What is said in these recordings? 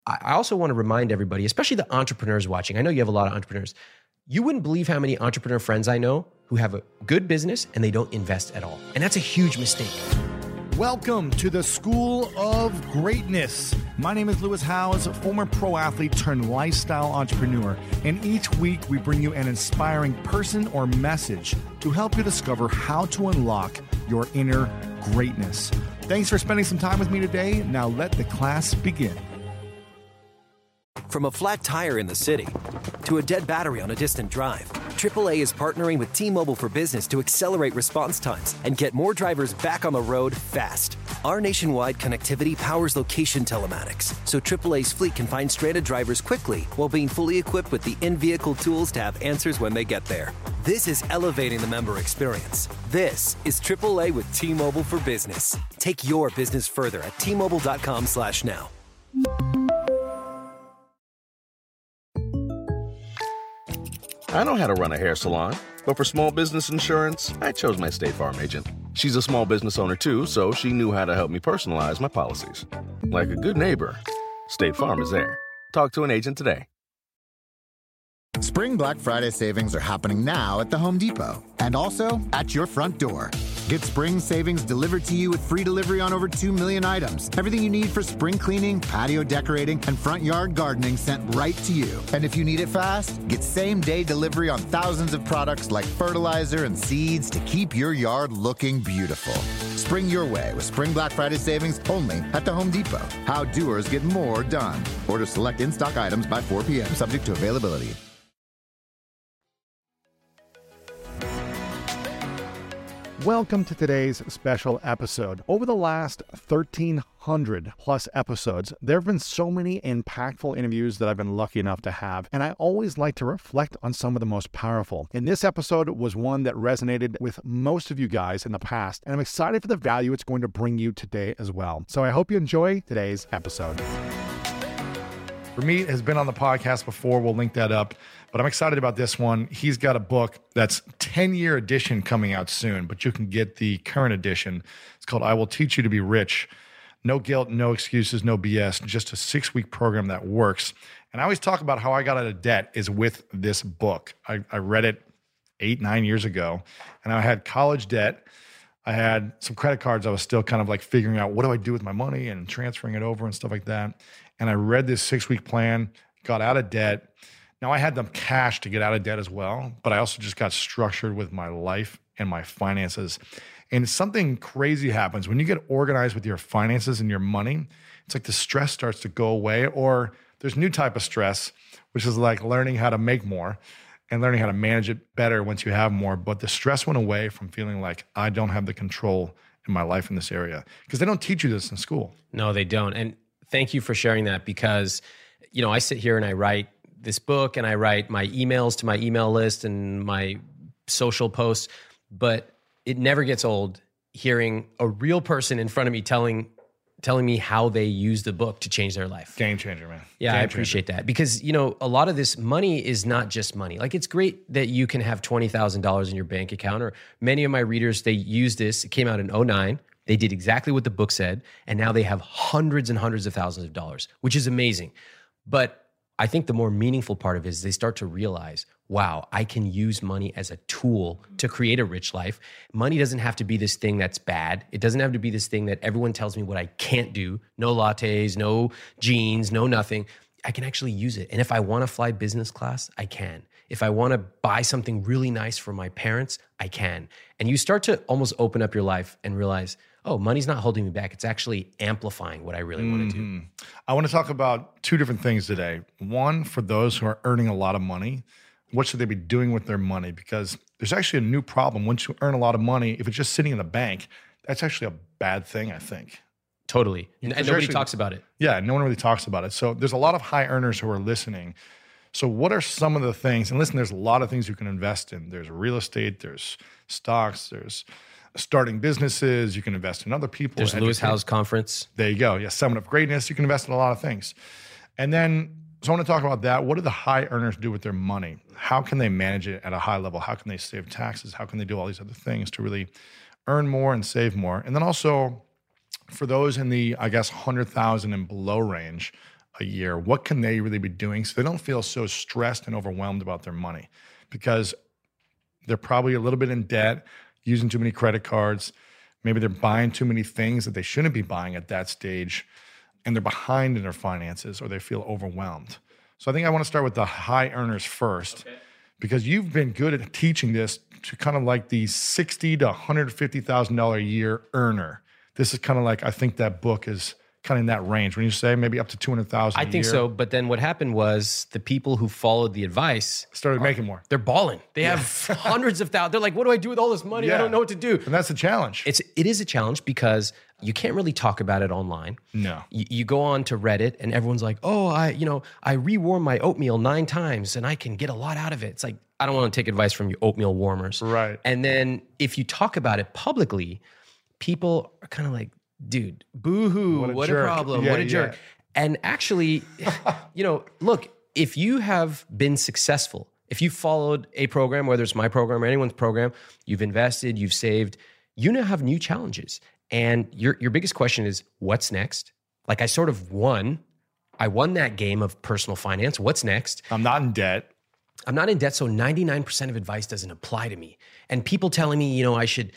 I also want to remind everybody, especially the entrepreneurs watching. I know you have a lot of entrepreneurs. You wouldn't believe how many entrepreneur friends I know who have a good business and they don't invest at all. And that's a huge mistake. Welcome to the School of Greatness. My name is Lewis Howes, former pro athlete turned lifestyle entrepreneur. And each week we bring you an inspiring person or message to help you discover how to unlock your inner greatness. Thanks for spending some time with me today. Now let the class begin. From a flat tire in the city to a dead battery on a distant drive, AAA is partnering with T-Mobile for Business to accelerate response times and get more drivers back on the road fast. Our nationwide connectivity powers location telematics, so AAA's fleet can find stranded drivers quickly while being fully equipped with the in-vehicle tools to have answers when they get there. This is elevating the member experience. This is AAA with T-Mobile for Business. Take your business further at T-Mobile.com/now. I know how to run a hair salon, but for small business insurance, I chose my State Farm agent. She's a small business owner too, so she knew how to help me personalize my policies. Like a good neighbor, State Farm is there. Talk to an agent today. Spring Black Friday savings are happening now at the Home Depot and also at your front door. Get spring savings delivered to you with free delivery on over 2 million items. Everything you need for spring cleaning, patio decorating, and front yard gardening sent right to you. And if you need it fast, get same-day delivery on thousands of products like fertilizer and seeds to keep your yard looking beautiful. Spring your way with Spring Black Friday savings only at the Home Depot. How doers get more done. Order select in-stock items by 4 p.m. subject to availability. Welcome to today's special episode. Over the last 1,300 plus episodes, there have been so many impactful interviews that I've been lucky enough to have, and I always like to reflect on some of the most powerful. And this episode was one that resonated with most of you guys in the past, and I'm excited for the value it's going to bring you today as well. So I hope you enjoy today's episode. Ramit has been on the podcast before. We'll link that up. But I'm excited about this one. He's got a book that's 10-year edition coming out soon, but you can get the current edition. It's called I Will Teach You to Be Rich. No guilt, no excuses, no BS, just a 6-week program that works. And I always talk about how I got out of debt is with this book. I read it 8-9 years ago, and I had college debt. I had some credit cards. I was still kind of like figuring out what do I do with my money and transferring it over and stuff like that. And I read this 6-week plan, got out of debt. Now I had the cash to get out of debt as well, but I also just got structured with my life and my finances. And something crazy happens when you get organized with your finances and your money. It's like the stress starts to go away, or there's a new type of stress, which is like learning how to make more and learning how to manage it better once you have more. But the stress went away from feeling like I don't have the control in my life in this area, because they don't teach you this in school. No, they don't. And thank you for sharing that, because, you know, I sit here and I write this book and I write my emails to my email list and my social posts, but it never gets old hearing a real person in front of me telling me how they use the book to change their life. Game changer, man. Yeah, Game I appreciate that, because, you know, a lot of this money is not just money. Like, it's great that you can have $20,000 in your bank account, or many of my readers, they use this. It came out in 2009. They did exactly what the book said, and now they have hundreds and hundreds of thousands of dollars, which is amazing. But I think the more meaningful part of it is they start to realize, wow, I can use money as a tool to create a rich life. Money doesn't have to be this thing that's bad. It doesn't have to be this thing that everyone tells me what I can't do. No lattes, no jeans, no nothing. I can actually use it. And if I want to fly business class, I can. If I want to buy something really nice for my parents, I can. And you start to almost open up your life and realize, oh, money's not holding me back. It's actually amplifying what I really want to do. I want to talk about 2 different things today. One, for those who are earning a lot of money, what should they be doing with their money? Because there's actually a new problem. Once you earn a lot of money, if it's just sitting in the bank, that's actually a bad thing, I think. Totally. And nobody talks about it. Yeah, no one really talks about it. So there's a lot of high earners who are listening. So what are some of the things? And listen, there's a lot of things you can invest in. There's real estate, there's stocks, there's starting businesses. You can invest in other people. There's the Lewis Howes Conference. There you go. Yeah, Summit of Greatness. You can invest in a lot of things. And then, so I want to talk about that. What do the high earners do with their money? How can they manage it at a high level? How can they save taxes? How can they do all these other things to really earn more and save more? And then also, for those in the, I guess, 100,000 and below range, a year? What can they really be doing so they don't feel so stressed and overwhelmed about their money? Because they're probably a little bit in debt, using too many credit cards. Maybe they're buying too many things that they shouldn't be buying at that stage, and they're behind in their finances, or they feel overwhelmed. So I think I want to start with the high earners first, because you've been good at teaching this to kind of like the $60,000 to $150,000 a year earner. This is kind of like, I think that book is kind of in that range. When you say maybe up to $200,000 a year. I think so. But then what happened was the people who followed the advice started making more. They're balling. They have hundreds of thousands. They're like, what do I do with all this money? I don't know what to do. And that's the challenge. It is a challenge because you can't really talk about it online. No. You go on to Reddit and everyone's like, oh, I rewarm my oatmeal 9 times and I can get a lot out of it. It's like, I don't want to take advice from you oatmeal warmers. Right. And then if you talk about it publicly, people are kind of like, dude, boo-hoo, what a problem, what a jerk. And actually, look, if you have been successful, if you followed a program, whether it's my program or anyone's program, you've invested, you've saved, you now have new challenges. And your biggest question is, what's next? Like I won that game of personal finance. What's next? I'm not in debt. So 99% of advice doesn't apply to me. And people telling me, I should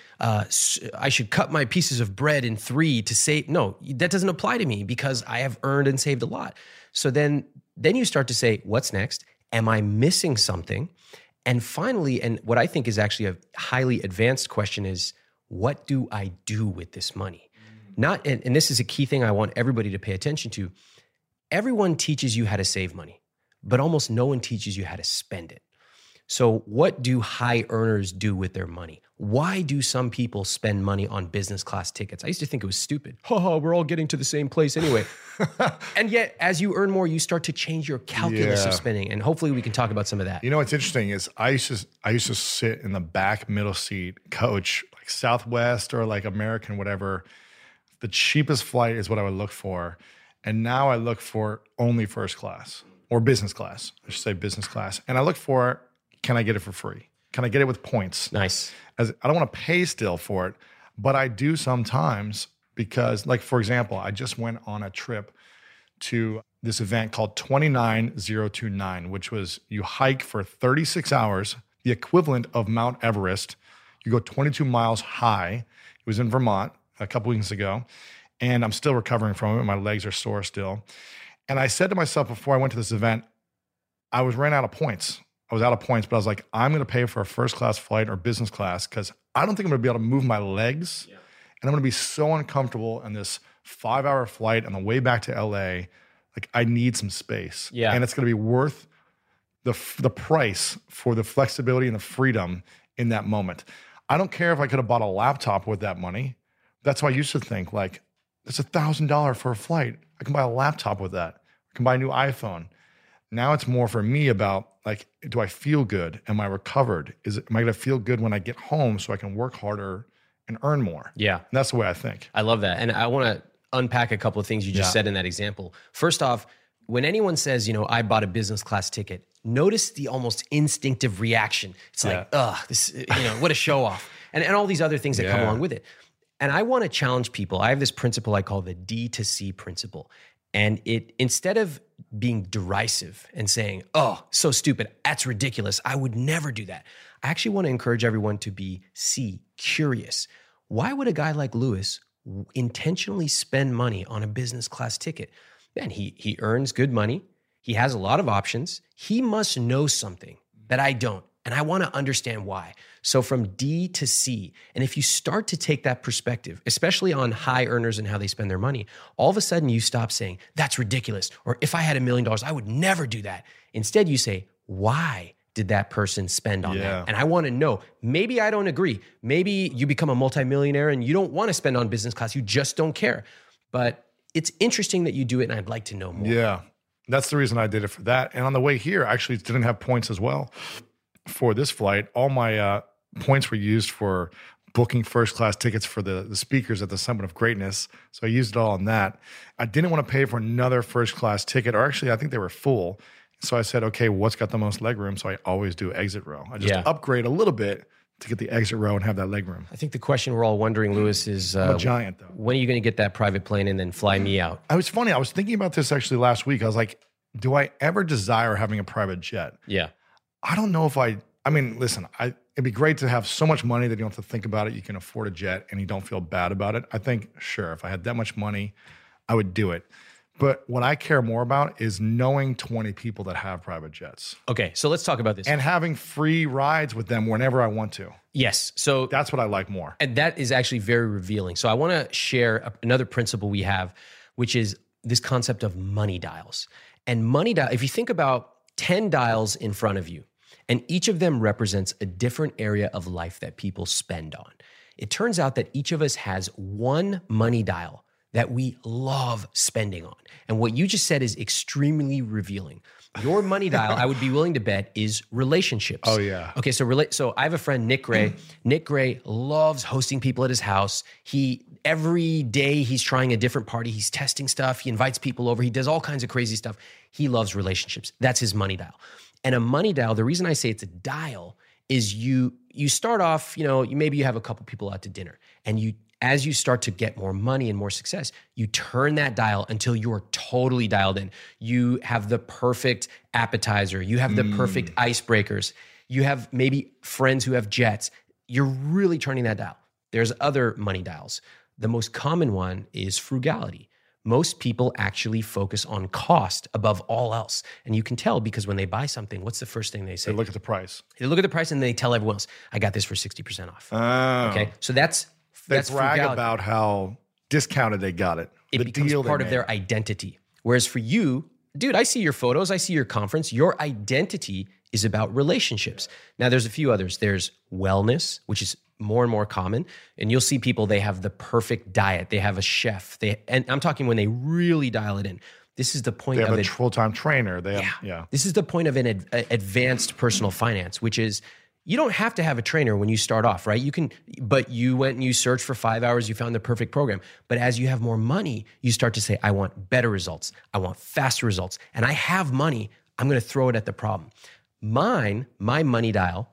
cut my pieces of bread in 3 to save. No, that doesn't apply to me because I have earned and saved a lot. So then you start to say, what's next? Am I missing something? And finally, and what I think is actually a highly advanced question is, what do I do with this money? And this is a key thing I want everybody to pay attention to. Everyone teaches you how to save money, but almost no one teaches you how to spend it. So what do high earners do with their money? Why do some people spend money on business class tickets? I used to think it was stupid. We're all getting to the same place anyway. And yet, as you earn more, you start to change your calculus of spending. And hopefully we can talk about some of that. You know what's interesting is I used to sit in the back middle seat, coach, like Southwest or like American, whatever. The cheapest flight is what I would look for. And now I look for only first class. Or business class. I should say business class. And I look for, can I get it for free? Can I get it with points? Nice. I don't want to pay still for it, but I do sometimes because, like, for example, I just went on a trip to this event called 29029, which was you hike for 36 hours, the equivalent of Mount Everest. You go 22 miles high. It was in Vermont a couple weeks ago, and I'm still recovering from it. My legs are sore still. And I said to myself before I went to this event, I ran out of points. I was out of points, but I was like, I'm going to pay for a first class flight or business class because I don't think I'm going to be able to move my legs. Yeah. And I'm going to be so uncomfortable in this 5-hour flight on the way back to LA. Like, I need some space. Yeah. And it's going to be worth the price for the flexibility and the freedom in that moment. I don't care if I could have bought a laptop with that money. That's what I used to think. Like, it's $1,000 for a flight. I can buy a laptop with that. I can buy a new iPhone. Now it's more for me about, like, do I feel good? Am I recovered? Am I going to feel good when I get home so I can work harder and earn more? Yeah. And that's the way I think. I love that. And I want to unpack a couple of things you just said in that example. First off, when anyone says, I bought a business class ticket, notice the almost instinctive reaction. It's like, this, what a show off. And all these other things that come along with it. And I want to challenge people. I have this principle I call the D to C principle. And instead of being derisive and saying, oh, so stupid, that's ridiculous, I would never do that. I actually want to encourage everyone to be C, curious. Why would a guy like Lewis intentionally spend money on a business class ticket? Man, he earns good money. He has a lot of options. He must know something that I don't. And I want to understand why. So from D to C, and if you start to take that perspective, especially on high earners and how they spend their money, all of a sudden you stop saying, that's ridiculous. Or if I had $1 million, I would never do that. Instead, you say, why did that person spend on that? And I want to know. Maybe I don't agree. Maybe you become a multimillionaire and you don't want to spend on business class. You just don't care. But it's interesting that you do it, and I'd like to know more. Yeah, that's the reason I did it for that. And on the way here, I actually didn't have points as well. For this flight, all my points were used for booking first class tickets for the speakers at the Summit of Greatness. So I used it all on that. I didn't want to pay for another first class ticket, or actually I think they were full. So I said, okay, what's got the most leg room? So I always do exit row. I just upgrade a little bit to get the exit row and have that leg room. I think the question we're all wondering, Lewis, is I'm a giant, though. when are you going to get that private plane and then fly me out? I was thinking about this actually last week. I was like, do I ever desire having a private jet? Yeah. I don't know if listen, it'd be great to have so much money that you don't have to think about it. You can afford a jet and you don't feel bad about it. I think, sure, if I had that much money, I would do it. But what I care more about is knowing 20 people that have private jets. Okay, so let's talk about this. And having free rides with them whenever I want to. Yes. So that's what I like more. And that is actually very revealing. So I want to share another principle we have, which is this concept of money dials. And money dial, if you think about 10 dials in front of you, and each of them represents a different area of life that people spend on. It turns out that each of us has one money dial that we love spending on. And what you just said is extremely revealing. Your money dial, I would be willing to bet, is relationships. Oh, yeah. Okay, so I have a friend, Nick Gray. Nick Gray loves hosting people at his house. Every day he's trying a different party. He's testing stuff. He invites people over. He does all kinds of crazy stuff. He loves relationships. That's his money dial. And a money dial, the reason I say it's a dial is you start off, maybe you have a couple people out to dinner, and as you start to get more money and more success, you turn that dial until you're totally dialed in. You have the perfect appetizer. You have the perfect icebreakers. You have maybe friends who have jets. You're really turning that dial. There's other money dials. The most common one is frugality. Most people actually focus on cost above all else. And you can tell because when they buy something, what's the first thing they say? They look at the price. They look at the price and they tell everyone else, I got this for 60% off. Oh. Okay. So that's brag frugality. About how discounted they got it. It becomes part of their identity. Whereas for you, dude, I see your photos, I see your conference. Your identity is about relationships. Now, there's a few others. There's wellness, which is more and more common. And you'll see people, they have the perfect diet. They have a chef. And I'm talking when they really dial it in. This is the point of it. They have a full-time trainer. This is the point of an advanced personal finance, which is you don't have to have a trainer when you start off, right? But you went and you searched for 5 hours, you found the perfect program. But as you have more money, you start to say, I want better results. I want faster results. And I have money. I'm going to throw it at the problem. My money dial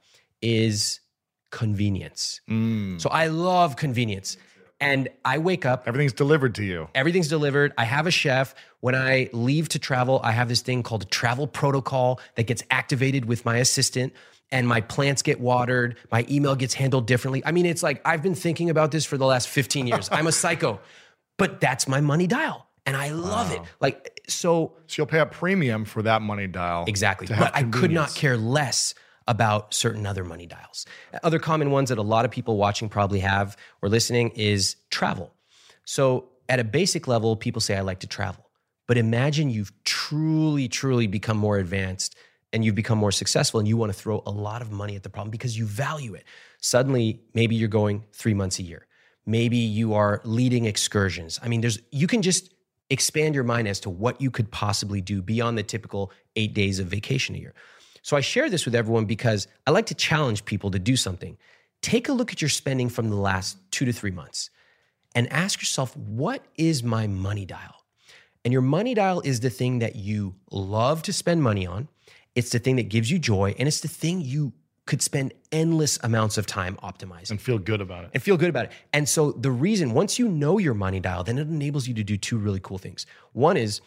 is convenience. So I love convenience. And I wake up. Everything's delivered to you. Everything's delivered. I have a chef. When I leave to travel, I have this thing called a travel protocol that gets activated with my assistant, and my plants get watered. My email gets handled differently. I mean, it's like I've been thinking about this for the last 15 years. I'm a psycho, but that's my money dial. And I love it. So you'll pay a premium for that money dial. Exactly. But I could not care less about certain other money dials. Other common ones that a lot of people watching probably have or listening is travel. So at a basic level, people say, I like to travel. But imagine you've truly, truly become more advanced and you've become more successful and you want to throw a lot of money at the problem because you value it. Suddenly, maybe you're going 3 months a year. Maybe you are leading excursions. I mean, you can just expand your mind as to what you could possibly do beyond the typical 8 days of vacation a year. So I share this with everyone because I like to challenge people to do something. Take a look at your spending from the last 2 to 3 months and ask yourself, what is my money dial? And your money dial is the thing that you love to spend money on. It's the thing that gives you joy. And it's the thing you could spend endless amounts of time optimizing. And feel good about it. And so the reason, once you know your money dial, then it enables you to do 2 really cool things. One is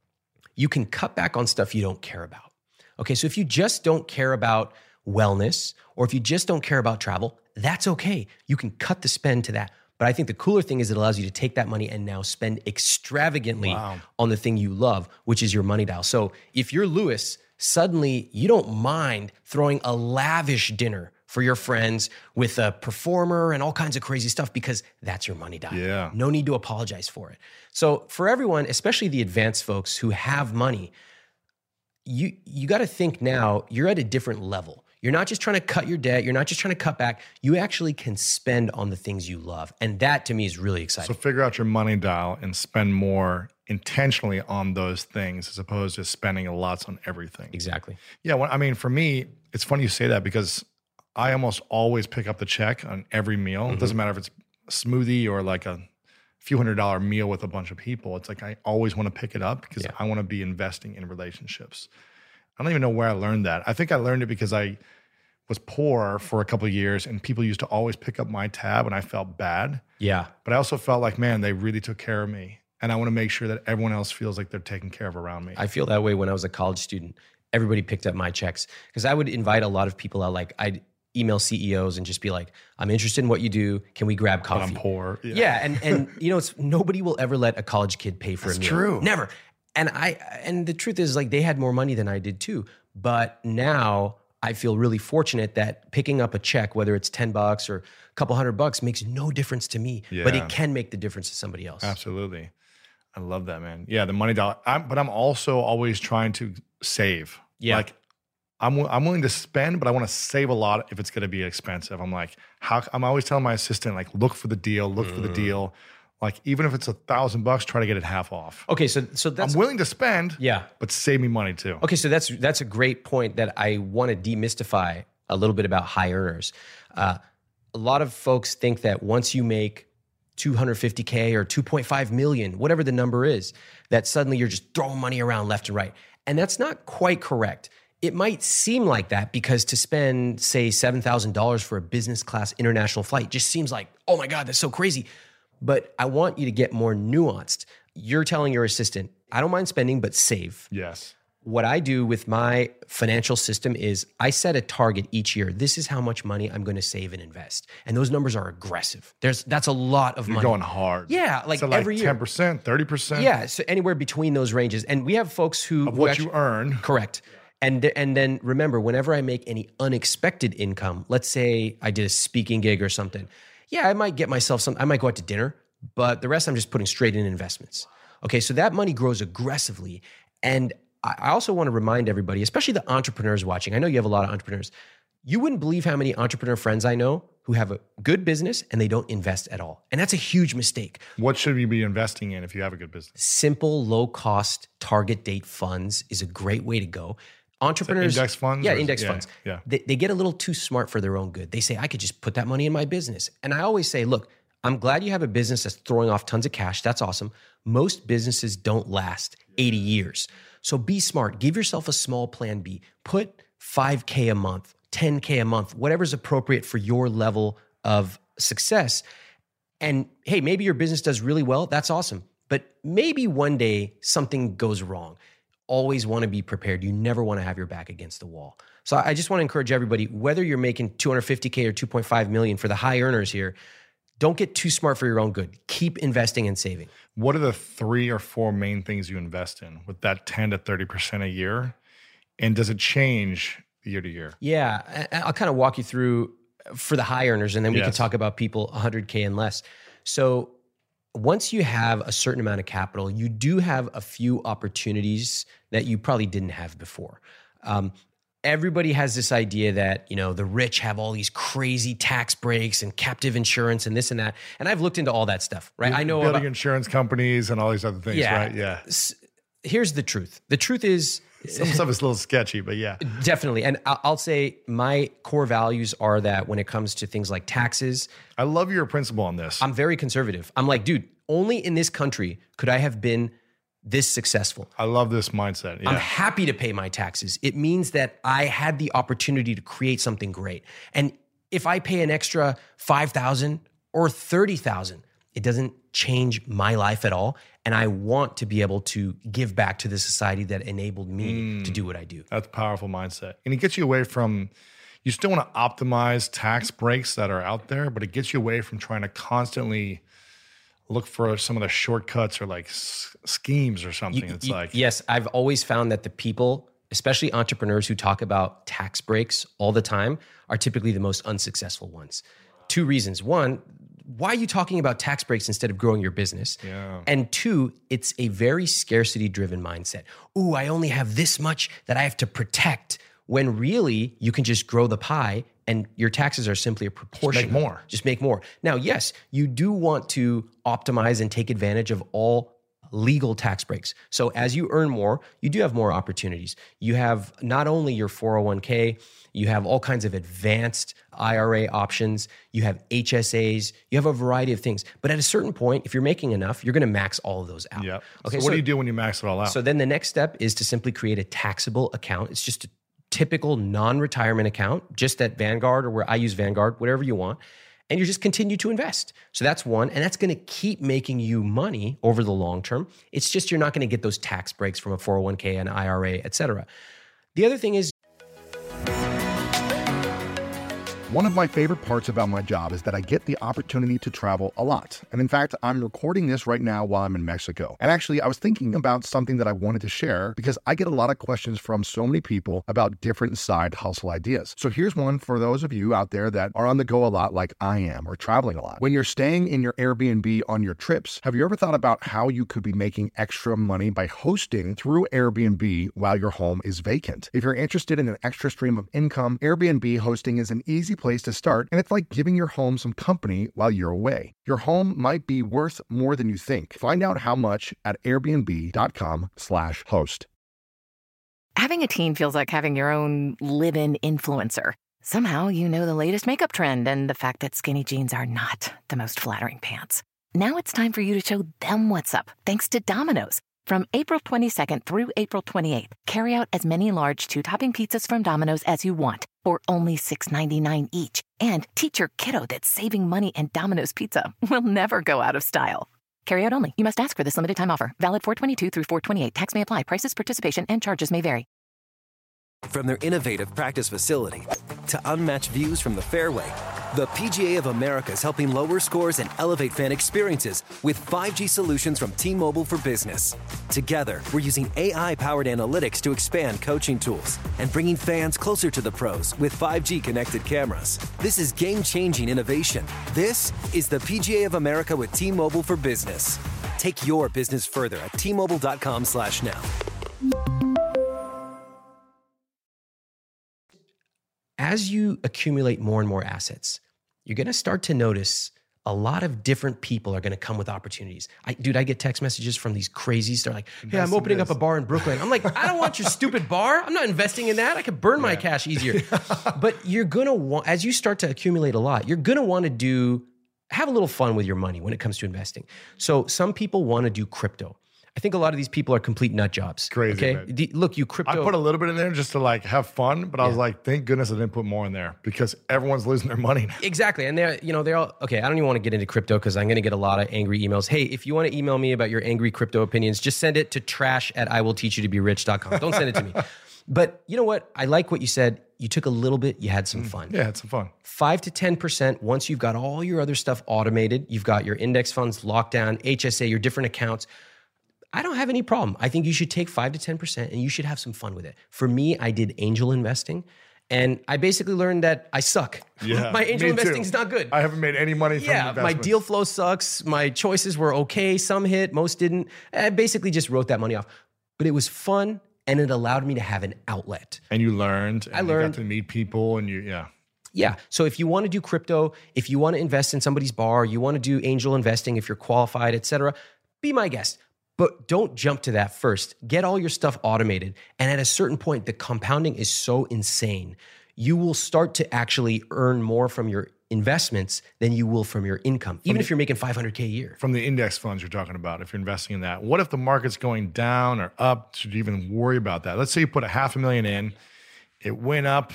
you can cut back on stuff you don't care about. Okay, so if you just don't care about wellness or if you just don't care about travel, that's okay. You can cut the spend to that. But I think the cooler thing is it allows you to take that money and now spend extravagantly on the thing you love, which is your money dial. So if you're Lewis, suddenly you don't mind throwing a lavish dinner for your friends with a performer and all kinds of crazy stuff because that's your money dial. Yeah. No need to apologize for it. So for everyone, especially the advanced folks who have money, you got to think now you're at a different level. You're not just trying to cut your debt. You're not just trying to cut back. You actually can spend on the things you love. And that to me is really exciting. So figure out your money dial and spend more intentionally on those things as opposed to spending a lot on everything. Exactly. Yeah. Well, I mean, for me, it's funny you say that because I almost always pick up the check on every meal. Mm-hmm. It doesn't matter if it's a smoothie or like a few $100 meal with a bunch of people. It's like I always want to pick it up because I want to be investing in relationships. I don't even know where I learned that. I think I learned it because was poor for a couple of years, and people used to always pick up my tab, and I felt bad. Yeah. But I also felt like, man, they really took care of me. And I want to make sure that everyone else feels like they're taken care of around me. I feel that way when I was a college student. Everybody picked up my checks because I would invite a lot of people out. Like I'd email CEOs and just be like, I'm interested in what you do. Can we grab But coffee? I'm poor. Yeah. And you know, nobody will ever let a college kid pay for a meal. true. Never. And the truth is, like, they had more money than I did too. But now I feel really fortunate that picking up a check, whether it's $10 or a couple $100, makes no difference to me, but Yeah. it can make the difference to somebody else. Absolutely. I love that, man. Yeah, the money dollar. But I'm also always trying to save. Yeah. Like I'm willing to spend, but I want to save a lot if it's going to be expensive. I'm like, I'm always telling my assistant, like, look for the deal, look for the deal. Like, even if it's $1,000, try to get it half off. Okay, so that's I'm willing to spend, yeah. but save me money too. Okay, so that's a great point that I want to demystify a little bit about high earners. A lot of folks think that once you make $250K or 2.5 million, whatever the number is, that suddenly you're just throwing money around left and right. And that's not quite correct. It might seem like that because to spend, say, $7,000 for a business class international flight just seems like, oh my God, that's so crazy. But I want you to get more nuanced. You're telling your assistant, I don't mind spending, but save. Yes. What I do with my financial system is I set a target each year. This is how much money I'm going to save and invest. And those numbers are aggressive. That's a lot of You're money. going hard. Yeah, like So every year. 10%, 30%? Yeah, so anywhere between those ranges. And we have folks who Of what actually, you earn. correct. And then remember, whenever I make any unexpected income, let's say I did a speaking gig or something, yeah, I might get myself I might go out to dinner, but the rest I'm just putting straight in investments. Okay, so that money grows aggressively. And I also want to remind everybody, especially the entrepreneurs watching, I know you have a lot of entrepreneurs. You wouldn't believe how many entrepreneur friends I know who have a good business and they don't invest at all. And that's a huge mistake. What should you be investing in if you have a good business? Simple, low-cost target date funds is a great way to go. Entrepreneurs, index funds? Yeah, Or is it- index yeah, funds. yeah. They get a little too smart for their own good. They say, I could just put that money in my business. And I always say, look, I'm glad you have a business that's throwing off tons of cash. That's awesome. Most businesses don't last 80 years. So be smart. Give yourself a small plan B. Put $5K a month, $10K a month, whatever's appropriate for your level of success. And hey, maybe your business does really well. That's awesome. But maybe one day something goes wrong. Always want to be prepared. You never want to have your back against the wall. So I just want to encourage everybody, whether you're making $250K or 2.5 million for the high earners here, don't get too smart for your own good. Keep investing and saving. What are the 3 or 4 main things you invest in with that 10 to 30% a year? And does it change year to year? Yeah, I'll kind of walk you through for the high earners, and then we can Yes. talk about people 100K and less. So once you have a certain amount of capital, you do have a few opportunities that you probably didn't have before. Everybody has this idea that, you know, the rich have all these crazy tax breaks and captive insurance and this and that. And I've looked into all that stuff, right? I know building about, insurance companies and all these other things, Yeah. right? Yeah. Here's the truth. The truth is, Some stuff is a little sketchy, but yeah. definitely. And I'll say my core values are that when it comes to things like taxes, I love your principle on this. I'm very conservative. I'm like, dude, only in this country could I have been this successful. I love this mindset. Yeah. I'm happy to pay my taxes. It means that I had the opportunity to create something great. And if I pay an extra $5,000 or $30,000, it doesn't change my life at all. And I want to be able to give back to the society that enabled me to do what I do. That's a powerful mindset. And it gets you away from, you still want to optimize tax breaks that are out there, but it gets you away from trying to constantly look for some of the shortcuts or like schemes or something. It's like, Yes, I've always found that the people, especially entrepreneurs who talk about tax breaks all the time, are typically the most unsuccessful ones. 2 reasons. 1, why are you talking about tax breaks instead of growing your business? Yeah. And 2, it's a very scarcity-driven mindset. Ooh, I only have this much that I have to protect, when really you can just grow the pie and your taxes are simply a proportion. more. Just make more. Now, yes, you do want to optimize and take advantage of all legal tax breaks. So as you earn more, you do have more opportunities. You have not only your 401k, you have all kinds of advanced IRA options, you have HSAs, you have a variety of things. But at a certain point, if you're making enough, you're going to max all of those out. yeah. Okay. So what do you do when you max it all out? So then the next step is to simply create a taxable account. It's just a typical non-retirement account, just at Vanguard or where I use Vanguard, whatever you want. And you just continue to invest. So that's one. And that's going to keep making you money over the long term. It's just you're not going to get those tax breaks from a 401k, an IRA, et cetera. The other thing is, one of my favorite parts about my job is that I get the opportunity to travel a lot. And in fact, I'm recording this right now while I'm in Mexico. And actually, I was thinking about something that I wanted to share because I get a lot of questions from so many people about different side hustle ideas. So here's one for those of you out there that are on the go a lot like I am or traveling a lot. When you're staying in your Airbnb on your trips, have you ever thought about how you could be making extra money by hosting through Airbnb while your home is vacant? If you're interested in an extra stream of income, Airbnb hosting is an easy place to start, and it's like giving your home some company while you're away. Your home might be worth more than you think. Find out how much at airbnb.com/host. Having a teen feels like having your own live-in influencer. Somehow you know the latest makeup trend and the fact that skinny jeans are not the most flattering pants. Now it's time for you to show them what's up, thanks to Domino's. From April 22nd through April 28th, carry out as many large 2-topping pizzas from Domino's as you want for only $6.99 each. And teach your kiddo that saving money and Domino's Pizza will never go out of style. Carry out only. You must ask for this limited time offer. Valid 4/22 through 4/28. Tax may apply. Prices, participation, and charges may vary. From their innovative practice facility to unmatched views from the fairway, the PGA of America is helping lower scores and elevate fan experiences with 5G solutions from T-Mobile for Business. Together, we're using AI-powered analytics to expand coaching tools and bringing fans closer to the pros with 5G connected cameras. This is game-changing innovation. This is the PGA of America with T-Mobile for Business. Take your business further at T-Mobile.com/now. As you accumulate more and more assets, you're going to start to notice a lot of different people are going to come with opportunities. I get text messages from these crazies. They're like, hey, I'm opening up a bar in Brooklyn. I'm like, I don't want your stupid bar. I'm not investing in that. I could burn my cash easier. But you're going to want, as you start to accumulate a lot, you're going to want to have a little fun with your money when it comes to investing. So some people want to do crypto. I think a lot of these people are complete nut jobs. Crazy. Okay. Look, you crypto. I put a little bit in there just to like have fun, but I was like, thank goodness I didn't put more in there because everyone's losing their money now. Exactly. And they're all, okay, I don't even want to get into crypto because I'm going to get a lot of angry emails. Hey, if you want to email me about your angry crypto opinions, just send it to trash@iwillteachyoutoberich.com. Don't send it to me. But you know what? I like what you said. You took a little bit, you had some fun. Yeah, had some fun. 5 to 10% once you've got all your other stuff automated, you've got your index funds locked down, HSA, your different accounts. I don't have any problem. I think you should take 5 to 10% and you should have some fun with it. For me, I did angel investing and I basically learned that I suck. Yeah, my angel investing is not good. I haven't made any money from investments. My deal flow sucks. My choices were okay. Some hit, most didn't. I basically just wrote that money off. But it was fun and it allowed me to have an outlet. And you learned. And you got to meet people and Yeah. So if you want to do crypto, if you want to invest in somebody's bar, you want to do angel investing, if you're qualified, et cetera, be my guest. But don't jump to that first. Get all your stuff automated. And at a certain point, the compounding is so insane. You will start to actually earn more from your investments than you will from your income, even if you're making $500K a year. From the index funds you're talking about, if you're investing in that. What if the market's going down or up? Should you even worry about that? Let's say you put $500,000 in. It went up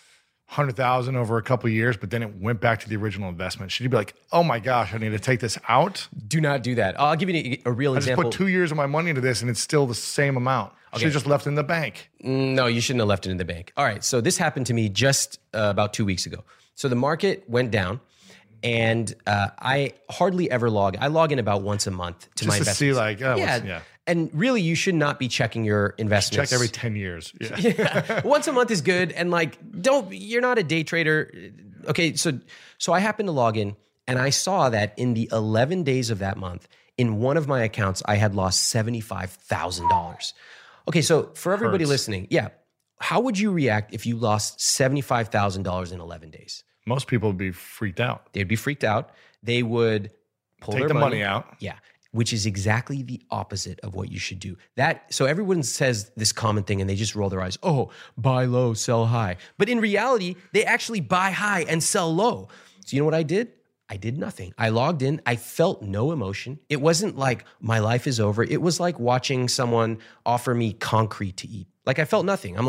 100,000 over a couple of years, but then it went back to the original investment. Should you be like, oh my gosh, I need to take this out? Do not do that. I'll give you a real example. I just put 2 years of my money into this and it's still the same amount. I should have just left it in the bank. No, you shouldn't have left it in the bank. All right. So this happened to me just about 2 weeks ago. So the market went down and I hardly ever log. I log in about once a month to my investments. Just to see like, And really, you should not be checking your investments. Check every 10 years. Yeah. Once a month is good. And like, you're not a day trader. Okay. So I happened to log in and I saw that in the 11 days of that month, in one of my accounts, I had lost $75,000. Okay. So for everybody listening, how would you react if you lost $75,000 in 11 days? Most people would be freaked out. They'd be freaked out. They would pull Take their money out. Yeah. Which is exactly the opposite of what you should do. So everyone says this common thing and they just roll their eyes. Oh, buy low, sell high. But in reality, they actually buy high and sell low. So you know what I did? I did nothing. I logged in. I felt no emotion. It wasn't like my life is over. It was like watching someone offer me concrete to eat. Like I felt nothing. I'm like,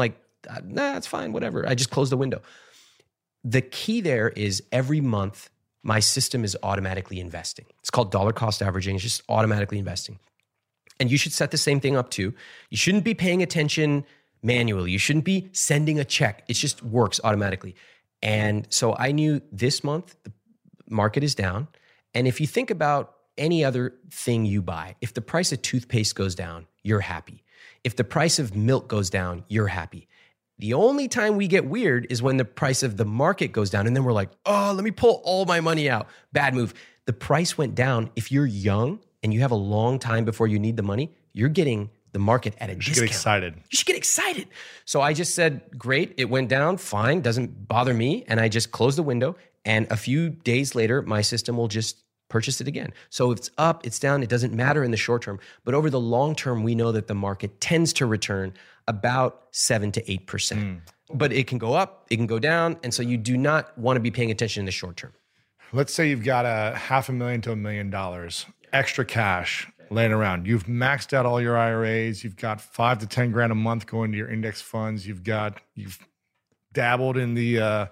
nah, it's fine, whatever. I just close the window. The key there is every month, my system is automatically investing. It's called dollar cost averaging. It's just automatically investing. And you should set the same thing up too. You shouldn't be paying attention manually. You shouldn't be sending a check. It just works automatically. And so I knew this month the market is down. And if you think about any other thing you buy, if the price of toothpaste goes down, you're happy. If the price of milk goes down, you're happy. The only time we get weird is when the price of the market goes down, and then we're like, oh, let me pull all my money out. Bad move. The price went down. If you're young and you have a long time before you need the money, you're getting the market at a discount. You should get excited. You should get excited. So I just said, great, it went down, fine, doesn't bother me. And I just closed the window. And a few days later, my system will just purchase it again. So if it's up, it's down, it doesn't matter in the short term. But over the long term, we know that the market tends to return about 7 to 8%. But it can go up, it can go down. And so you do not want to be paying attention in the short term. Let's say you've got $500,000 to $1 million extra cash laying around. You've maxed out all your IRAs. You've got 5 to 10 grand a month going to your index funds. You've dabbled in the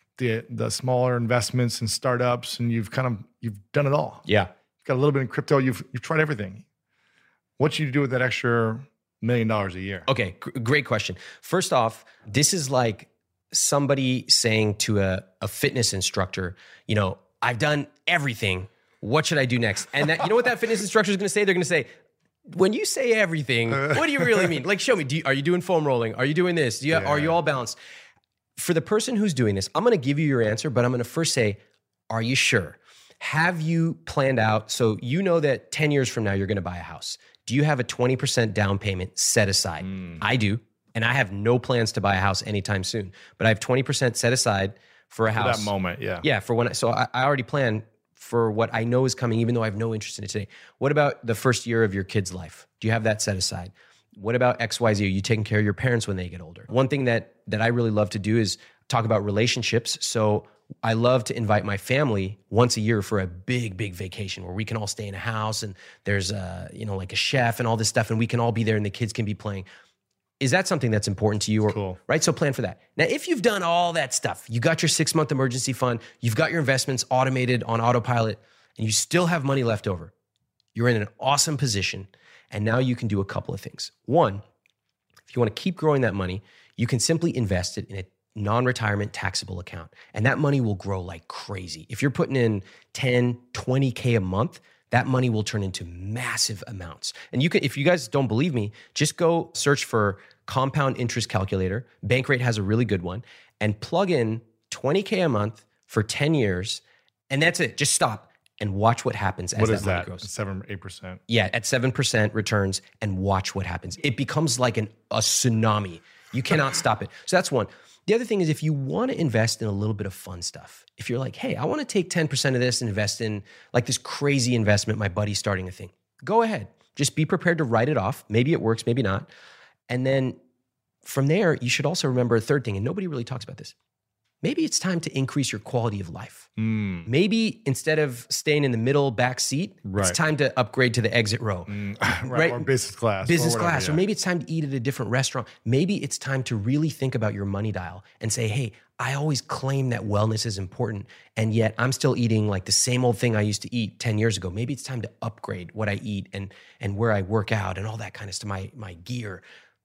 smaller investments and startups, and you've done it all. Yeah. You've got a little bit in crypto. You've tried everything. What should you do with that extra $1 million a year? Okay, great question. First off, this is like somebody saying to a fitness instructor, I've done everything. What should I do next? And that, you know what that fitness instructor is going to say? They're going to say, when you say everything, what do you really mean? Like, show me. Are you doing foam rolling? Are you doing this? Are you all balanced? For the person who's doing this, I'm going to give you your answer, but I'm going to first say, are you sure? Have you planned out? So you know that 10 years from now, you're going to buy a house. Do you have a 20% down payment set aside? I do. And I have no plans to buy a house anytime soon, but I have 20% set aside for a house. For that moment, yeah. Yeah, for when. So I already plan for what I know is coming, even though I have no interest in it today. What about the first year of your kid's life? Do you have that set aside? What about XYZ? Are you taking care of your parents when they get older? One thing that I really love to do is talk about relationships. So I love to invite my family once a year for a big, big vacation where we can all stay in a house and there's like a chef and all this stuff, and we can all be there and the kids can be playing. Is that something that's important to you? Cool. Right? So plan for that. Now, if you've done all that stuff, you got your 6-month emergency fund, you've got your investments automated on autopilot, and you still have money left over, you're in an awesome position. And now you can do a couple of things. One, if you want to keep growing that money, you can simply invest it in a non-retirement taxable account. And that money will grow like crazy. If you're putting in 10, 20K a month, that money will turn into massive amounts. And you can, if you guys don't believe me, just go search for compound interest calculator. Bankrate has a really good one, and plug in 20K a month for 10 years. And that's it. Just stop and watch what happens as that money grows. 7 or 8%? Yeah, at 7% returns, and watch what happens. It becomes like a tsunami. You cannot stop it. So that's one. The other thing is, if you want to invest in a little bit of fun stuff, if you're like, hey, I want to take 10% of this and invest in like this crazy investment, my buddy's starting a thing, go ahead. Just be prepared to write it off. Maybe it works, maybe not. And then from there, you should also remember a third thing, and nobody really talks about this. Maybe it's time to increase your quality of life. Maybe instead of staying in the middle back seat, it's time to upgrade to the exit row. Right. Or business class. Or maybe it's time to eat at a different restaurant. Maybe it's time to really think about your money dial and say, hey, I always claim that wellness is important, and yet I'm still eating like the same old thing I used to eat 10 years ago. Maybe it's time to upgrade what I eat and where I work out and all that kind of stuff, my gear.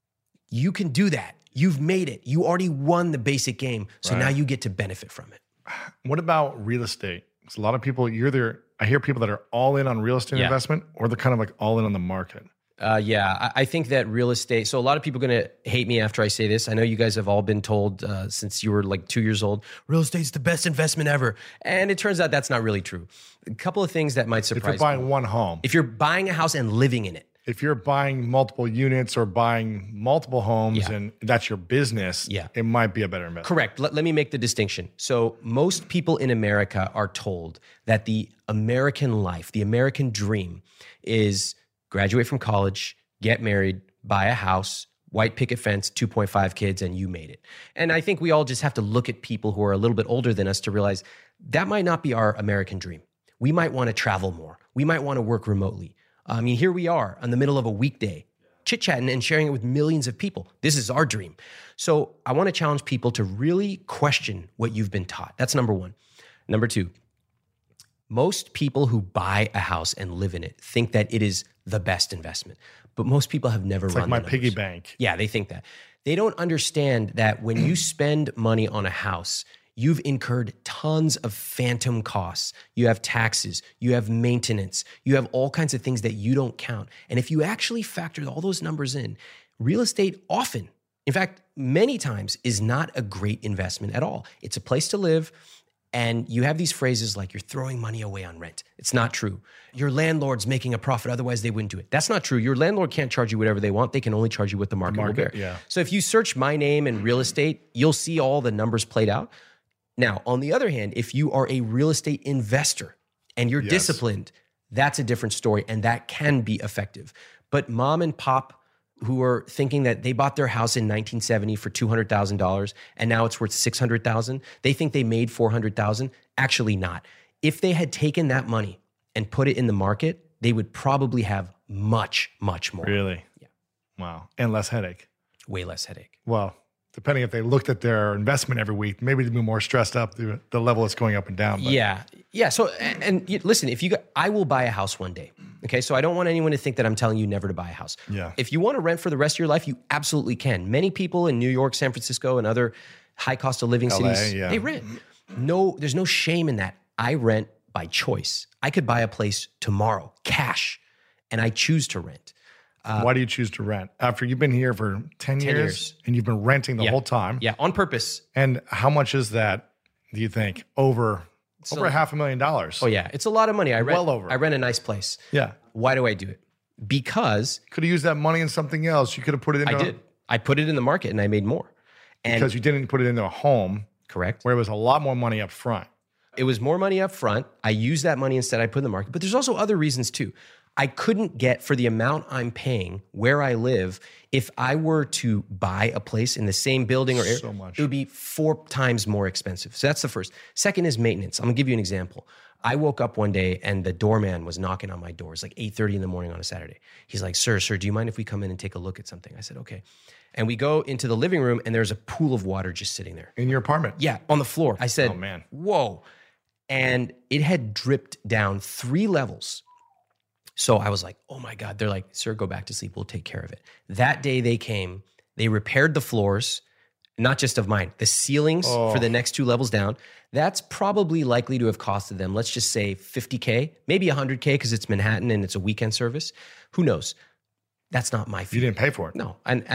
You can do that. You've made it. You already won the basic game. So now you get to benefit from it. What about real estate? Because a lot of people, I hear people that are all in on real estate investment, or they're kind of like all in on the market. I think that real estate, so a lot of people are going to hate me after I say this. I know you guys have all been told since you were like 2 years old, real estate's the best investment ever. And it turns out that's not really true. A couple of things that might surprise you. If you're buying one home. If you're buying a house and living in it. If you're buying multiple units or buying multiple homes and that's your business, it might be a better investment. Correct. Let me make the distinction. So most people in America are told that the American life, the American dream is graduate from college, get married, buy a house, white picket fence, 2.5 kids, and you made it. And I think we all just have to look at people who are a little bit older than us to realize that might not be our American dream. We might want to travel more. We might want to work remotely. I mean, here we are in the middle of a weekday chit-chatting and sharing it with millions of people. This is our dream. So I want to challenge people to really question what you've been taught. That's number one. Number two, most people who buy a house and live in it think that it is the best investment, but most people have never run Like my the piggy numbers. bank. Yeah, they think that. They don't understand that when you spend money on a house, you've incurred tons of phantom costs. You have taxes, you have maintenance, you have all kinds of things that you don't count. And if you actually factor all those numbers in, real estate often, in fact, many times, is not a great investment at all. It's a place to live. And you have these phrases like, you're throwing money away on rent. It's not true. Your landlord's making a profit, otherwise they wouldn't do it. That's not true. Your landlord can't charge you whatever they want. They can only charge you what the market will bear. Yeah. So if you search my name and real estate, you'll see all the numbers played out. Now, on the other hand, if you are a real estate investor and you're disciplined, that's a different story, and that can be effective. But mom and pop who are thinking that they bought their house in 1970 for $200,000 and now it's worth $600,000, they think they made $400,000. Actually not. If they had taken that money and put it in the market, they would probably have much, much more. Really? Yeah. Wow. And less headache. Way less headache. Well, depending if they looked at their investment every week, maybe they'd be more stressed up, the level it's going up and down. But. Yeah. Yeah. So, and listen, I will buy a house one day. Okay. So I don't want anyone to think that I'm telling you never to buy a house. Yeah. If you want to rent for the rest of your life, you absolutely can. Many people in New York, San Francisco, and other high cost of living LA, cities, they rent. No, there's no shame in that. I rent by choice. I could buy a place tomorrow, cash, and I choose to rent. Why do you choose to rent? After you've been here for 10 years and you've been renting the whole time. Yeah, on purpose. And how much is that, do you think? Over $500,000. Oh yeah, it's a lot of money. I rent a nice place. Yeah. Why do I do it? Because could have used that money in something else. You could have put it into I did. I put it in the market and I made more. And because you didn't put it into a home. Correct. Where it was a lot more money up front. It was more money up front. I used that money instead I put in the market. But there's also other reasons too. I couldn't get for the amount I'm paying where I live. If I were to buy a place in the same building or area, it would be 4 times more expensive. So that's the first. Second is maintenance. I'm gonna give you an example. I woke up one day and the doorman was knocking on my door. It's like 8:30 in the morning on a Saturday. He's like, sir, do you mind if we come in and take a look at something? I said, okay. And we go into the living room and there's a pool of water just sitting there. In your apartment? Yeah, on the floor. I said, oh man, whoa. And it had dripped down 3 levels. So I was like, oh my God. They're like, sir, go back to sleep. We'll take care of it. That day they came, they repaired the floors, not just of mine, the ceilings for the next 2 levels down. That's probably likely to have costed them, let's just say $50K, maybe $100K because it's Manhattan and it's a weekend service. Who knows? That's not my fee. You didn't pay for it. No. And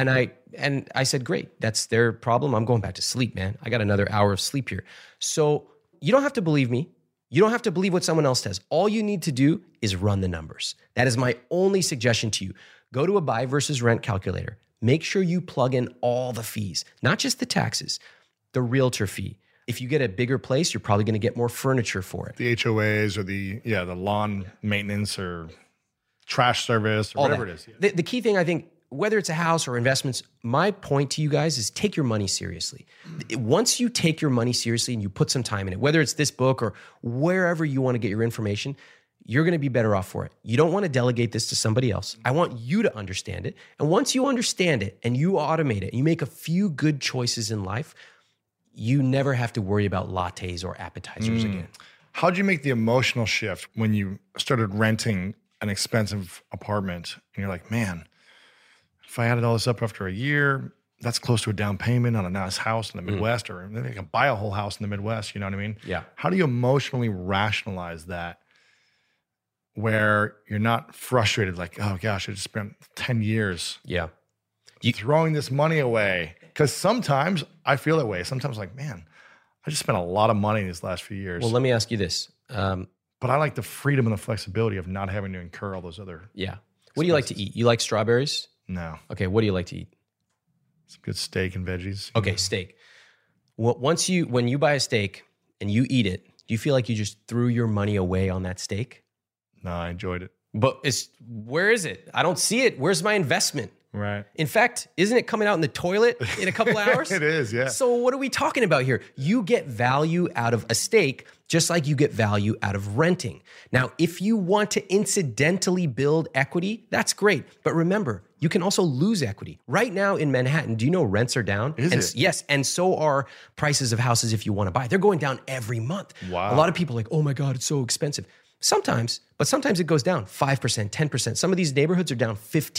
I said, great, that's their problem. I'm going back to sleep, man. I got another hour of sleep here. So you don't have to believe me. You don't have to believe what someone else says. All you need to do is run the numbers. That is my only suggestion to you. Go to a buy versus rent calculator. Make sure you plug in all the fees, not just the taxes, the realtor fee. If you get a bigger place, you're probably going to get more furniture for it. The HOAs or the lawn maintenance or trash service or whatever it is. Yeah. The key thing, I think, whether it's a house or investments, my point to you guys is take your money seriously. Once you take your money seriously and you put some time in it, whether it's this book or wherever you want to get your information, you're going to be better off for it. You don't want to delegate this to somebody else. I want you to understand it. And once you understand it and you automate it, you make a few good choices in life, you never have to worry about lattes or appetizers again. How'd you make the emotional shift when you started renting an expensive apartment and you're like, man, if I added all this up after a year, that's close to a down payment on a nice house in the Midwest, or maybe I can buy a whole house in the Midwest, you know what I mean? Yeah. How do you emotionally rationalize that where you're not frustrated like, oh gosh, I just spent 10 years throwing this money away? Because sometimes I feel that way. Sometimes like, man, I just spent a lot of money these last few years. Well, let me ask you this. But I like the freedom and the flexibility of not having to incur all those other What do you like to eat? You like strawberries? No. Okay, what do you like to eat? Some good steak and veggies. Okay, steak. When you buy a steak and you eat it, do you feel like you just threw your money away on that steak? No, I enjoyed it. But where is it? I don't see it. Where's my investment? Right. In fact, isn't it coming out in the toilet in a couple hours? It is, yeah. So what are we talking about here? You get value out of a stake just like you get value out of renting. Now, if you want to incidentally build equity, that's great. But remember, you can also lose equity. Right now in Manhattan, do you know rents are down? Is it? Yes, and so are prices of houses if you want to buy. They're going down every month. Wow. A lot of people are like, oh my God, it's so expensive. Sometimes, but sometimes it goes down 5%, 10%. Some of these neighborhoods are down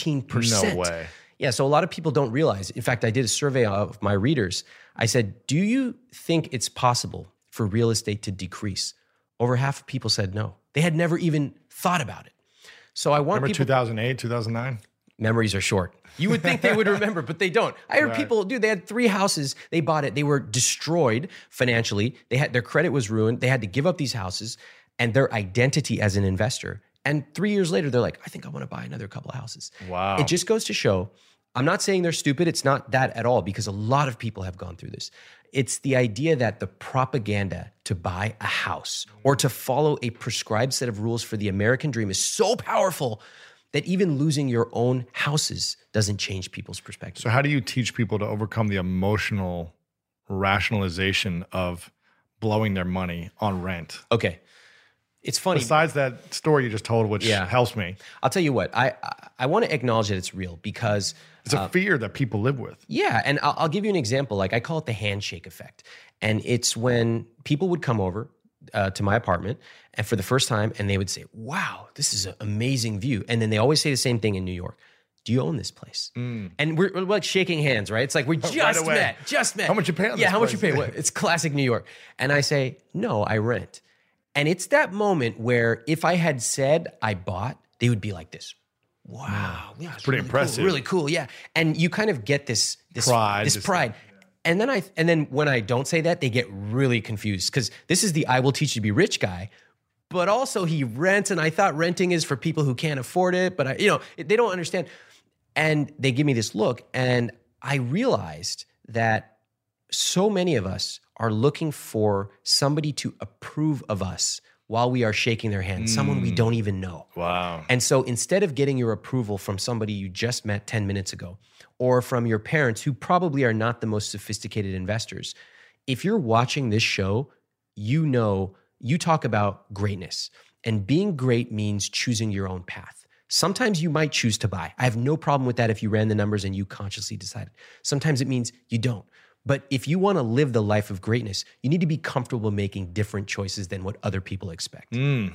15%. No way. Yeah, so a lot of people don't realize. In fact, I did a survey of my readers. I said, do you think it's possible for real estate to decrease? Over half of people said no. They had never even thought about it. So I want Remember people... 2008, 2009? Memories are short. You would think they would remember, but they don't. I heard Right. people, dude, they had 3 houses. They bought it. They were destroyed financially. Their credit was ruined. They had to give up these houses and their identity as an investor. And 3 years later, they're like, I think I want to buy another couple of houses. Wow. It just goes to show, I'm not saying they're stupid. It's not that at all, because a lot of people have gone through this. It's the idea that the propaganda to buy a house or to follow a prescribed set of rules for the American dream is so powerful that even losing your own houses doesn't change people's perspective. So how do you teach people to overcome the emotional rationalization of blowing their money on rent? Okay. It's funny. Besides that story you just told, which helps me. I'll tell you what, I want to acknowledge that it's real because It's a fear that people live with. yeah, and I'll give you an example. Like, I call it the handshake effect. And it's when people would come over to my apartment and for the first time, and they would say, wow, this is an amazing view. And then they always say the same thing in New York. Do you own this place? And we're like shaking hands, right? It's like we just away. met. How much you pay on this Yeah, how much you place? pay? What? It's classic New York. And I say, no, I rent. And it's that moment where if I had said I bought, they would be like this. Wow, yeah, it's pretty really impressive. cool, really cool, yeah. And you kind of get this Pride, this just- pride. And then when I don't say that, they get really confused because this is the I will teach you to be rich guy, but also he rents, and I thought renting is for people who can't afford it, but they don't understand. And they give me this look, and I realized that so many of us are looking for somebody to approve of us while we are shaking their hand, someone we don't even know. Wow. And so instead of getting your approval from somebody you just met 10 minutes ago, or from your parents who probably are not the most sophisticated investors, if you're watching this show, you know you talk about greatness. And being great means choosing your own path. Sometimes you might choose to buy. I have no problem with that if you ran the numbers and you consciously decided. Sometimes it means you don't. But if you want to live the life of greatness, you need to be comfortable making different choices than what other people expect.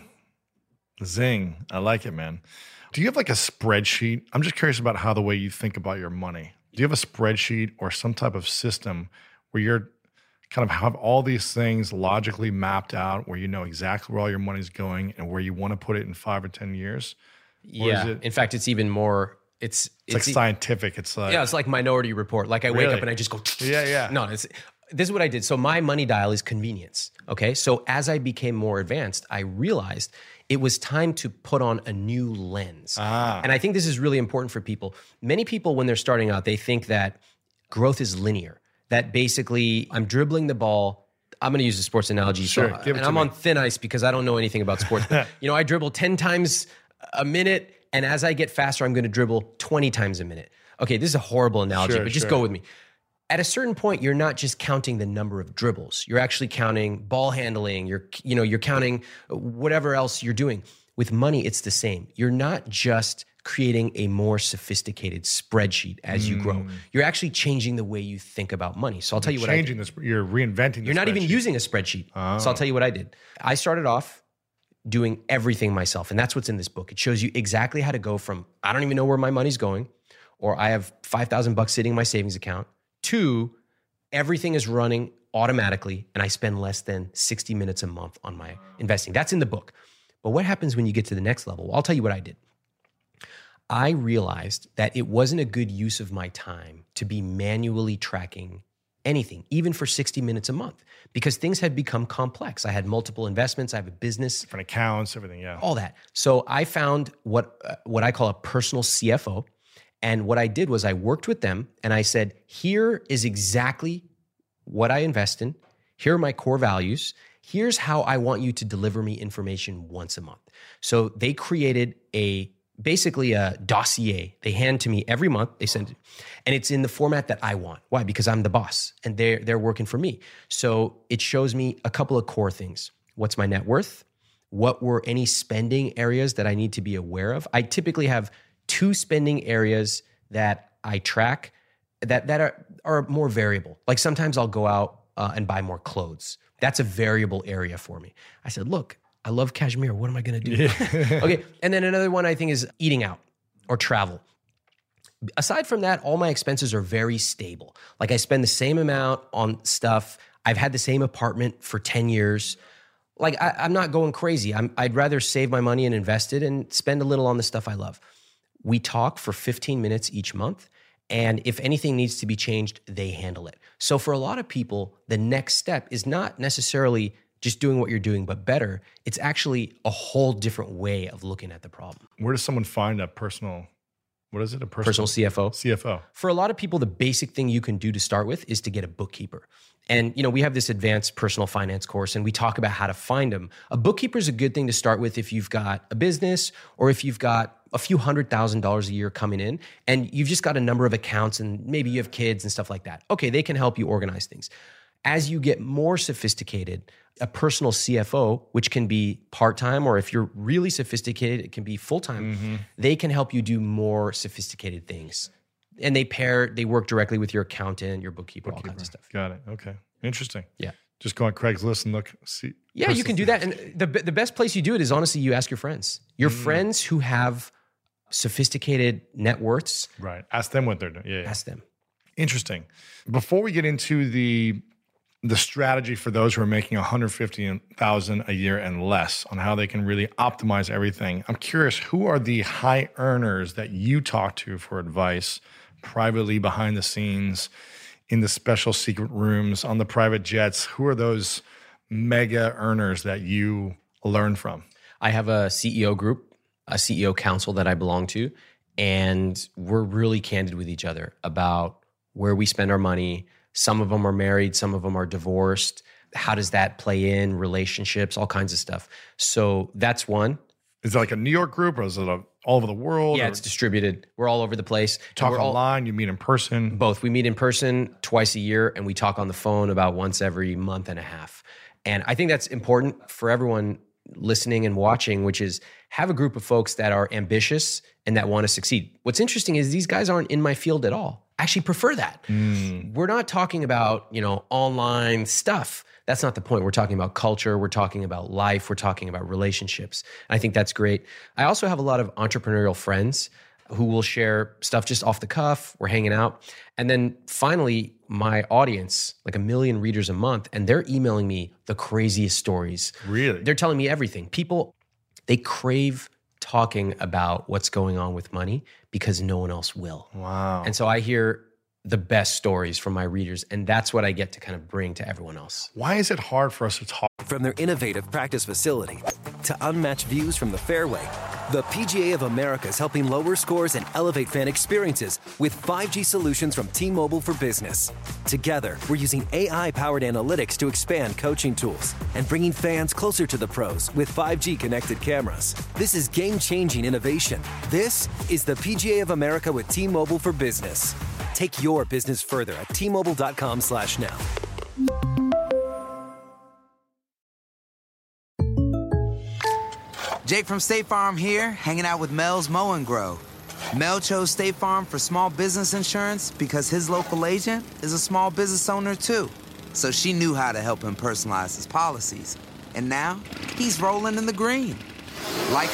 Zing. I like it, man. Do you have like a spreadsheet? I'm just curious about how the way you think about your money. Do you have a spreadsheet or some type of system where you're kind of have all these things logically mapped out, where you know exactly where all your money's going and where you want to put it in 5 or 10 years? Or Yeah. is it, In fact, it's even more, it's like scientific. It's like, yeah, it's like Minority Report. Like I wake Really? up and I just go, Yeah. No, this is what I did. So my money dial is convenience. Okay. So as I became more advanced, I realized it was time to put on a new lens. And I think this is really important for people. Many people, when they're starting out, they think that growth is linear, that basically I'm dribbling the ball. I'm going to use a sports analogy. Sure, So, give it and to I'm me. on thin ice because I don't know anything about sports. But, I dribble 10 times a minute. And as I get faster, I'm going to dribble 20 times a minute. Okay, this is a horrible analogy, Sure, but just sure. go with me. At a certain point, you're not just counting the number of dribbles. You're actually counting ball handling. You're counting whatever else you're doing. With money, it's the same. You're not just creating a more sophisticated spreadsheet as you grow. You're actually changing the way you think about money. So I'll tell you what I did. changing this. You're reinventing. You're not even using a spreadsheet. So I'll tell you what I did. I started off doing everything myself. And that's what's in this book. It shows you exactly how to go from, I don't even know where my money's going, or I have $5,000 sitting in my savings account, to everything is running automatically and I spend less than 60 minutes a month on my investing. That's in the book. But what happens when you get to the next level? Well, I'll tell you what I did. I realized that it wasn't a good use of my time to be manually tracking anything, even for 60 minutes a month, because things had become complex. I had multiple investments. I have a business, different accounts, everything. Yeah. all that. So I found what I call a personal CFO. And what I did was I worked with them and I said, here is exactly what I invest in. Here are my core values. Here's how I want you to deliver me information once a month. So they created a basically a dossier they hand to me every month. They send it, and it's in the format that I want. Why? Because I'm the boss and they're working for me. So it shows me a couple of core things. What's my net worth? What were any spending areas that I need to be aware of? I typically have 2 spending areas that I track that are more variable. Like sometimes I'll go out and buy more clothes. That's a variable area for me. I said, look, I love cashmere. What am I going to do? Okay. And then another one I think is eating out or travel. Aside from that, all my expenses are very stable. Like I spend the same amount on stuff. I've had the same apartment for 10 years. Like I'm not going crazy. I'd rather save my money and invest it and spend a little on the stuff I love. We talk for 15 minutes each month. And if anything needs to be changed, they handle it. So for a lot of people, the next step is not necessarily just doing what you're doing, but better. It's actually a whole different way of looking at the problem. Where does someone find a personal, what is it? A personal CFO? CFO. For a lot of people, the basic thing you can do to start with is to get a bookkeeper. And, you know, we have this advanced personal finance course and we talk about how to find them. A bookkeeper is a good thing to start with if you've got a business or if you've got a few $100,000 a year coming in and you've just got a number of accounts and maybe you have kids and stuff like that. Okay, they can help you organize things. As you get more sophisticated, a personal CFO, which can be part-time, or if you're really sophisticated, it can be full-time. They can help you do more sophisticated things. And they work directly with your accountant, your bookkeeper, all kinds of stuff. Got it. Okay. Interesting. Yeah. Just go on Craigslist and look, see. Yeah, you can do that. And the best place you do it is honestly, you ask your friends. Your friends who have sophisticated net worths. Right. Ask them what they're doing. Yeah. Ask them. Interesting. Before we get into the strategy for those who are making $150,000 a year and less on how they can really optimize everything, I'm curious, who are the high earners that you talk to for advice privately behind the scenes in the special secret rooms on the private jets? Who are those mega earners that you learn from? I have a CEO group, a CEO council that I belong to, and we're really candid with each other about where we spend our money. Some of them are married, some of them are divorced. How does that play in relationships, all kinds of stuff. So that's one. Is it like a New York group or is it all over the world? Yeah, it's distributed. We're all over the place. Talk online, you meet in person? Both. We meet in person twice a year and we talk on the phone about once every month and a half. And I think that's important for everyone listening and watching, which is have a group of folks that are ambitious and that want to succeed. What's interesting is these guys aren't in my field at all. I actually prefer that. We're not talking about, online stuff. That's not the point. We're talking about culture. We're talking about life. We're talking about relationships. And I think that's great. I also have a lot of entrepreneurial friends who will share stuff just off the cuff. We're hanging out. And then finally, my audience, like 1 million readers a month, and they're emailing me the craziest stories. Really? They're telling me everything. People, they crave talking about what's going on with money because no one else will. Wow. And so I hear the best stories from my readers, and that's what I get to kind of bring to everyone else. Why is it hard for us to talk? From their innovative practice facility to unmatched views from the fairway, the PGA of America is helping lower scores and elevate fan experiences with 5G solutions from T-Mobile for Business. Together, we're using AI-powered analytics to expand coaching tools and bringing fans closer to the pros with 5G connected cameras. This is game-changing innovation. This is the PGA of America with T-Mobile for Business. Take your business further at T-Mobile.com/now. Jake from State Farm here, hanging out with Mel's Mow and Grow. Mel chose State Farm for small business insurance because his local agent is a small business owner too. So she knew how to help him personalize his policies. And now, he's rolling in the green. Like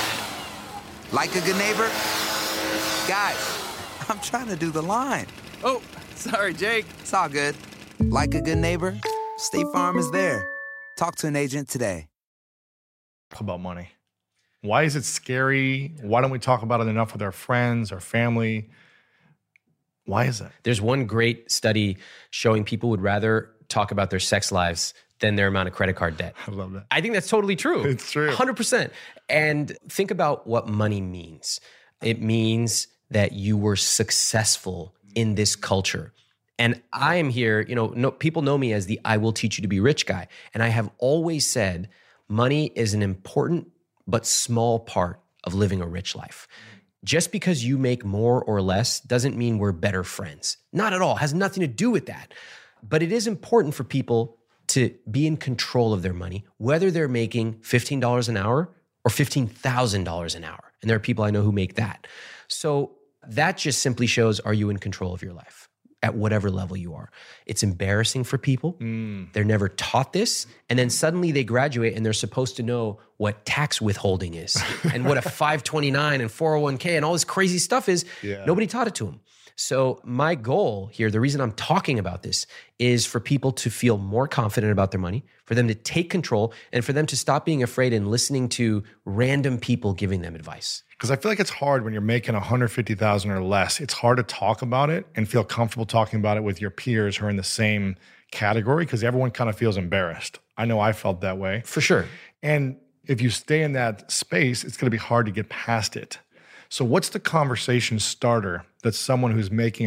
a good neighbor? Guys, I'm trying to do the line. Oh, sorry, Jake. It's all good. Like a good neighbor, State Farm is there. Talk to an agent today. About money. Why is it scary? Why don't we talk about it enough with our friends, our family? Why is that? There's one great study showing people would rather talk about their sex lives than their amount of credit card debt. I love that. I think that's totally true. It's true. 100%. And think about what money means. It means that you were successful in this culture. And I am here, people know me as the I will teach you to be rich guy. And I have always said money is an important but small part of living a rich life. Just because you make more or less doesn't mean we're better friends. Not at all. It has nothing to do with that. But it is important for people to be in control of their money, whether they're making $15 an hour or $15,000 an hour. And there are people I know who make that. So that just simply shows, are you in control of your life at whatever level you are? It's embarrassing for people. They're never taught this. And then suddenly they graduate and they're supposed to know what tax withholding is and what a 529 and 401k and all this crazy stuff is. Yeah. Nobody taught it to them. So my goal here, the reason I'm talking about this, is for people to feel more confident about their money, for them to take control, and for them to stop being afraid and listening to random people giving them advice. Because I feel like it's hard when you're making $150,000 or less. It's hard to talk about it and feel comfortable talking about it with your peers who are in the same category, because everyone kind of feels embarrassed. I know I felt that way. For sure. And if you stay in that space, it's going to be hard to get past it. So what's the conversation starter that someone who's making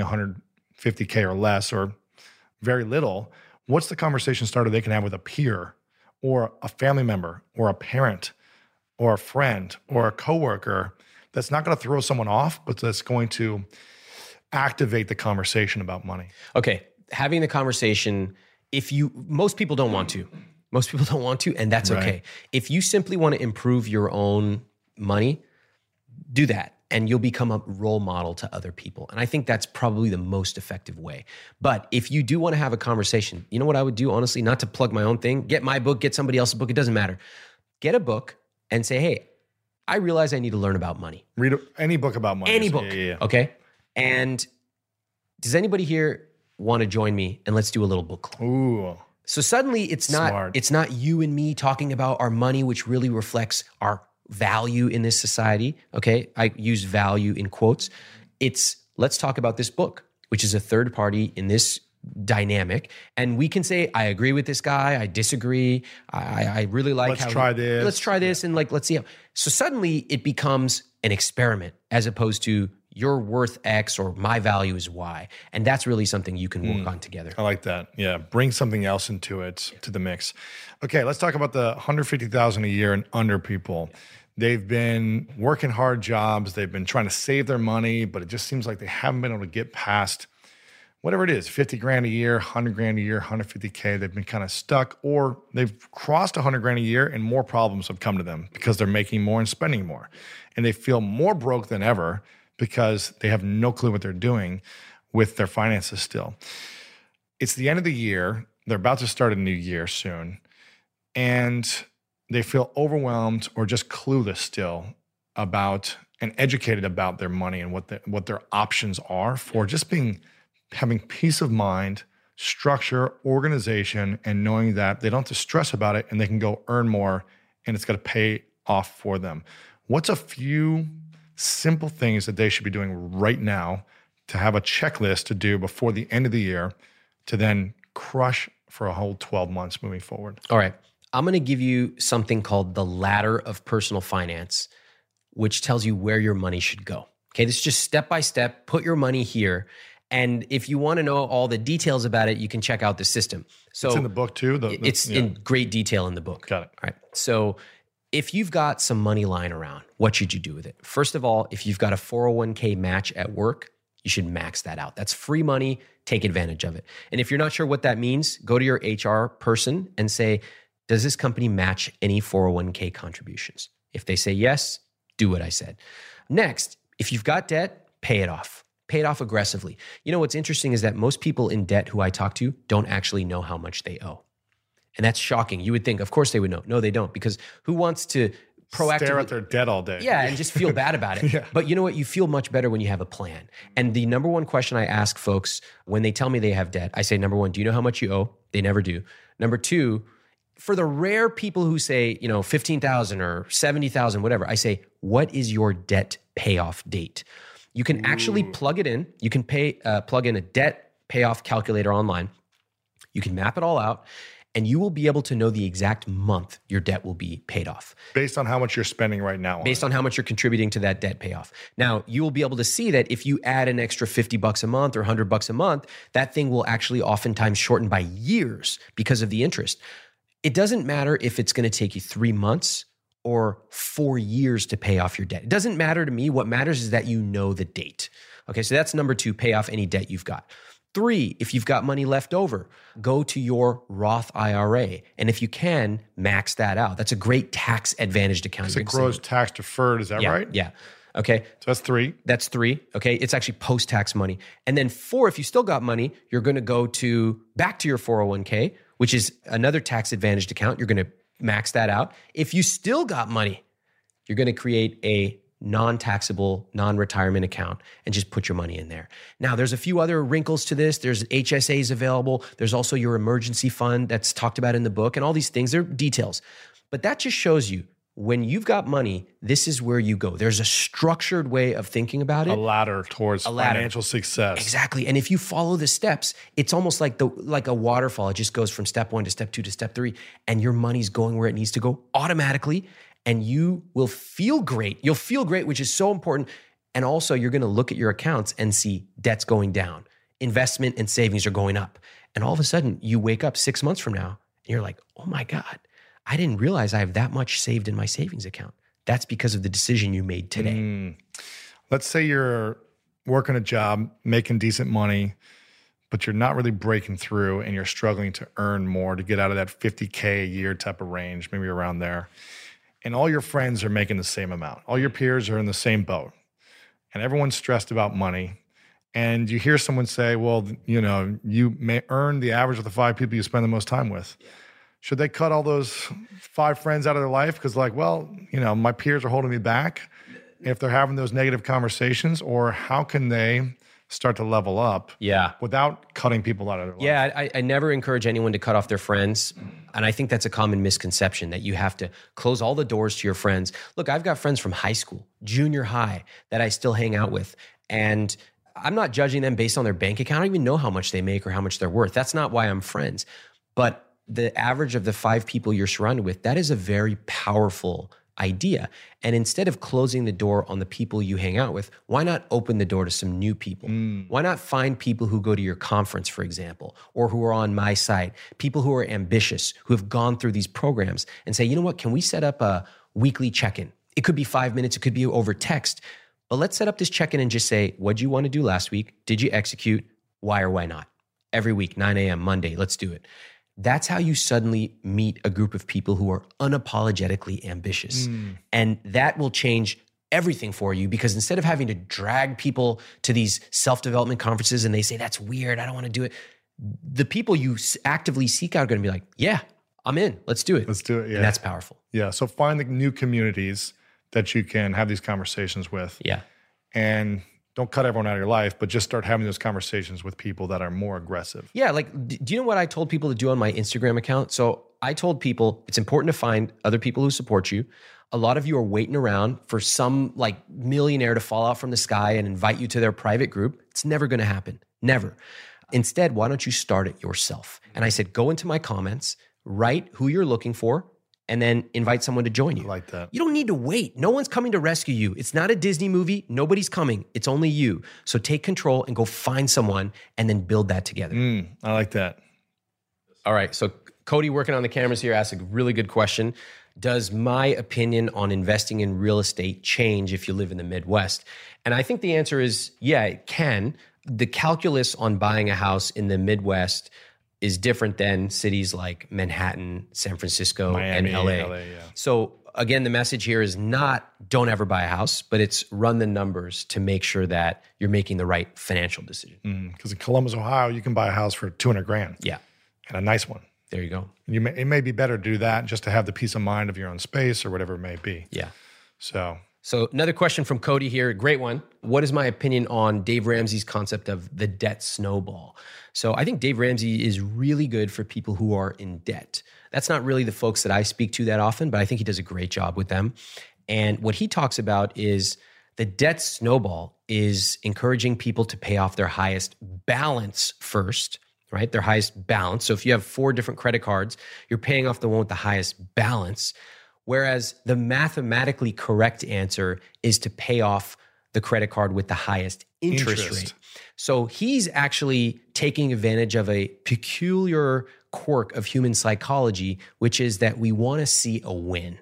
$150K or less or very little, what's the conversation starter they can have with a peer or a family member or a parent or a friend or a coworker that's not going to throw someone off, but that's going to activate the conversation about money? Okay, having the conversation, most people don't want to. Most people don't want to, and that's Right. okay. If you simply want to improve your own money, do that, and you'll become a role model to other people. And I think that's probably the most effective way. But if you do want to have a conversation, you know what I would do, honestly, not to plug my own thing, get my book, get somebody else's book, it doesn't matter. Get a book and say, hey, I realize I need to learn about money. Read any book about money. Any book, Yeah. okay? And does anybody here want to join me and let's do a little book club? Ooh. So suddenly it's Smart. not you and me talking about our money, which really reflects our value in this society. Okay. I use value in quotes. It's let's talk about this book, which is a third party in this dynamic. And we can say, I agree with this guy. I disagree. I really like Let's try this. Let's try this. And let's see how. So suddenly it becomes an experiment as opposed to you're worth X or my value is Y. And that's really something you can work on together. I like that. Yeah. Bring something else into it, to the mix. Okay. Let's talk about the $150,000 a year and under people. They've been working hard jobs. They've been trying to save their money, but it just seems like they haven't been able to get past whatever it is, 50 grand a year, 100 grand a year, 150K. They've been kind of stuck, or they've crossed 100 grand a year and more problems have come to them because they're making more and spending more. And they feel more broke than ever because they have no clue what they're doing with their finances still. It's the end of the year. They're about to start a new year soon. And they feel overwhelmed or just clueless still about and educated about their money and what their options are for just having peace of mind, structure, organization, and knowing that they don't have to stress about it and they can go earn more and it's going to pay off for them. What's a few simple things that they should be doing right now to have a checklist to do before the end of the year to then crush for a whole 12 months moving forward? All right. I'm going to give you something called the ladder of personal finance, which tells you where your money should go. Okay. This is just step by step. Put your money here. And if you want to know all the details about it, you can check out the system. So it's in the book too. It's in great detail in the book. Got it. All right. So if you've got some money lying around, what should you do with it? First of all, if you've got a 401k match at work, you should max that out. That's free money. Take advantage of it. And if you're not sure what that means, go to your HR person and say, does this company match any 401k contributions? If they say yes, do what I said. Next, if you've got debt, pay it off. Pay it off aggressively. You know, what's interesting is that most people in debt who I talk to don't actually know how much they owe. And that's shocking. You would think, of course they would know. No, they don't, because who wants to proactively stare at their debt all day? Yeah, and just feel bad about it. Yeah. But you know what? You feel much better when you have a plan. And the number one question I ask folks when they tell me they have debt, I say, number one, do you know how much you owe? They never do. Number two, for the rare people who say, 15,000 or 70,000, whatever, I say, what is your debt payoff date? You can actually plug it in. You can plug in a debt payoff calculator online. You can map it all out, and you will be able to know the exact month your debt will be paid off. Based on how much you're spending right now. Based on how much you're contributing to that debt payoff. Now, you will be able to see that if you add an extra $50 a month or $100 a month, that thing will actually oftentimes shorten by years because of the interest. It doesn't matter if it's going to take you 3 months or 4 years to pay off your debt. It doesn't matter to me. What matters is that you know the date. Okay, so that's number 2, pay off any debt you've got. 3, if you've got money left over, go to your Roth IRA. And if you can, max that out. That's a great tax advantaged account. Because it grows tax deferred, is that right? Yeah. Okay. So that's 3. That's 3. Okay. It's actually post-tax money. And then 4, if you still got money, you're going to go back to your 401k, which is another tax advantaged account. You're going to max that out. If you still got money, you're going to create a non-taxable, non-retirement account and just put your money in there. Now, there's a few other wrinkles to this. There's HSAs available. There's also your emergency fund that's talked about in the book, and all these things. They're details. But that just shows you when you've got money, this is where you go. There's a structured way of thinking about it. A ladder towards financial success. Exactly. And if you follow the steps, it's almost like a waterfall. It just goes from step 1 to step 2 to step 3, and your money's going where it needs to go automatically. And you will feel great. You'll feel great, which is so important. And also, you're going to look at your accounts and see debt's going down. Investment and savings are going up. And all of a sudden, you wake up 6 months from now, and you're like, oh my God, I didn't realize I have that much saved in my savings account. That's because of the decision you made today. Let's say you're working a job, making decent money, but you're not really breaking through and you're struggling to earn more to get out of that 50K a year type of range, maybe around there. And all your friends are making the same amount. All your peers are in the same boat. And everyone's stressed about money. And you hear someone say, well, you may earn the average of the 5 people you spend the most time with. Yeah. Should they cut all those 5 friends out of their life? Because my peers are holding me back if they're having those negative conversations, or how can they start to level up without cutting people out of their life? Yeah, I never encourage anyone to cut off their friends. And I think that's a common misconception, that you have to close all the doors to your friends. Look, I've got friends from high school, junior high, that I still hang out with. And I'm not judging them based on their bank account. I don't even know how much they make or how much they're worth. That's not why I'm friends. But the average of the 5 people you're surrounded with, that is a very powerful idea. And instead of closing the door on the people you hang out with, why not open the door to some new people? Why not find people who go to your conference, for example, or who are on my site, people who are ambitious, who have gone through these programs, and say, you know what, can we set up a weekly check-in? It could be 5 minutes, it could be over text, but let's set up this check-in and just say, what'd you want to do last week? Did you execute? Why or why not? Every week, 9 a.m., Monday, let's do it. That's how you suddenly meet a group of people who are unapologetically ambitious. And that will change everything for you, because instead of having to drag people to these self-development conferences and they say, that's weird, I don't want to do it, the people you actively seek out are going to be like, yeah, I'm in, let's do it. Let's do it, yeah. And that's powerful. Yeah, so find the new communities that you can have these conversations with. Yeah. And don't cut everyone out of your life, but just start having those conversations with people that are more aggressive. Yeah, like, do you know what I told people to do on my Instagram account? So I told people it's important to find other people who support you. A lot of you are waiting around for some millionaire to fall out from the sky and invite you to their private group. It's never going to happen. Never. Instead, why don't you start it yourself? And I said, go into my comments, write who you're looking for, and then invite someone to join you. I like that. You don't need to wait. No one's coming to rescue you. It's not a Disney movie. Nobody's coming. It's only you. So take control and go find someone and then build that together. I like that. All right. So Cody, working on the cameras here, asked a really good question. Does my opinion on investing in real estate change if you live in the Midwest? And I think the answer is, yeah, it can. The calculus on buying a house in the Midwest is different than cities like Manhattan, San Francisco, Miami, and LA. yeah. So again, the message here is not don't ever buy a house, but it's run the numbers to make sure that you're making the right financial decision. Because in Columbus, Ohio, you can buy a house for $200,000. Yeah. And a nice one. There you go. It may be better to do that just to have the peace of mind of your own space or whatever it may be. Yeah. So another question from Cody here, great one. What is my opinion on Dave Ramsey's concept of the debt snowball? So I think Dave Ramsey is really good for people who are in debt. That's not really the folks that I speak to that often, but I think he does a great job with them. And what he talks about is the debt snowball is encouraging people to pay off their highest balance first, right? Their highest balance. So if you have 4 different credit cards, you're paying off the one with the highest balance. Whereas the mathematically correct answer is to pay off the credit card with the highest interest rate. So he's actually taking advantage of a peculiar quirk of human psychology, which is that we want to see a win,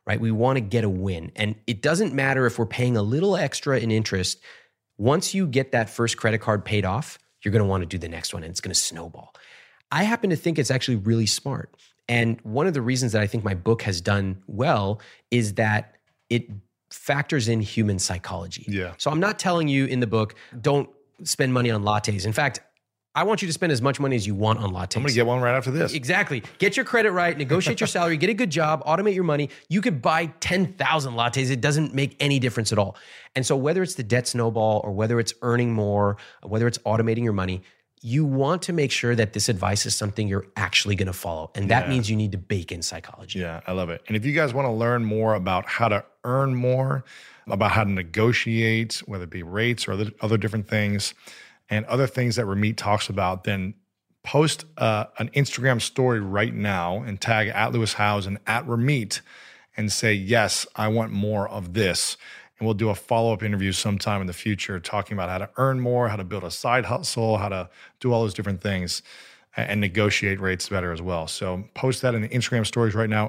right? We want to get a win. And it doesn't matter if we're paying a little extra in interest. Once you get that first credit card paid off, you're going to want to do the next one and it's going to snowball. I happen to think it's actually really smart. And one of the reasons that I think my book has done well is that it factors in human psychology. Yeah. So I'm not telling you in the book, don't spend money on lattes. In fact, I want you to spend as much money as you want on lattes. I'm going to get one right after this. Exactly. Get your credit right, negotiate your salary, get a good job, automate your money. You could buy 10,000 lattes. It doesn't make any difference at all. And so whether it's the debt snowball or whether it's earning more, whether it's automating your money, you want to make sure that this advice is something you're actually going to follow. And that means you need to bake in psychology. Yeah, I love it. And if you guys want to learn more about how to earn more, about how to negotiate, whether it be rates or other different things, and other things that Ramit talks about, then post an Instagram story right now and tag @LewisHowes and @Ramit and say, yes, I want more of this. And we'll do a follow-up interview sometime in the future talking about how to earn more, how to build a side hustle, how to do all those different things and negotiate rates better as well. So post that in the Instagram stories right now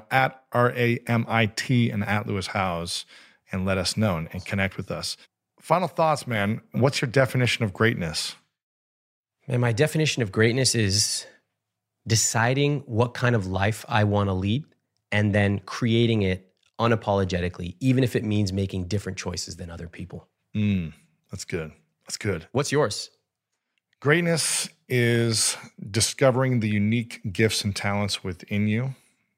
@RAMIT and @LewisHowes and let us know and connect with us. Final thoughts, man. What's your definition of greatness? Man, my definition of greatness is deciding what kind of life I want to lead and then creating it unapologetically, even if it means making different choices than other people. That's good. That's good. What's yours? Greatness is discovering the unique gifts and talents within you,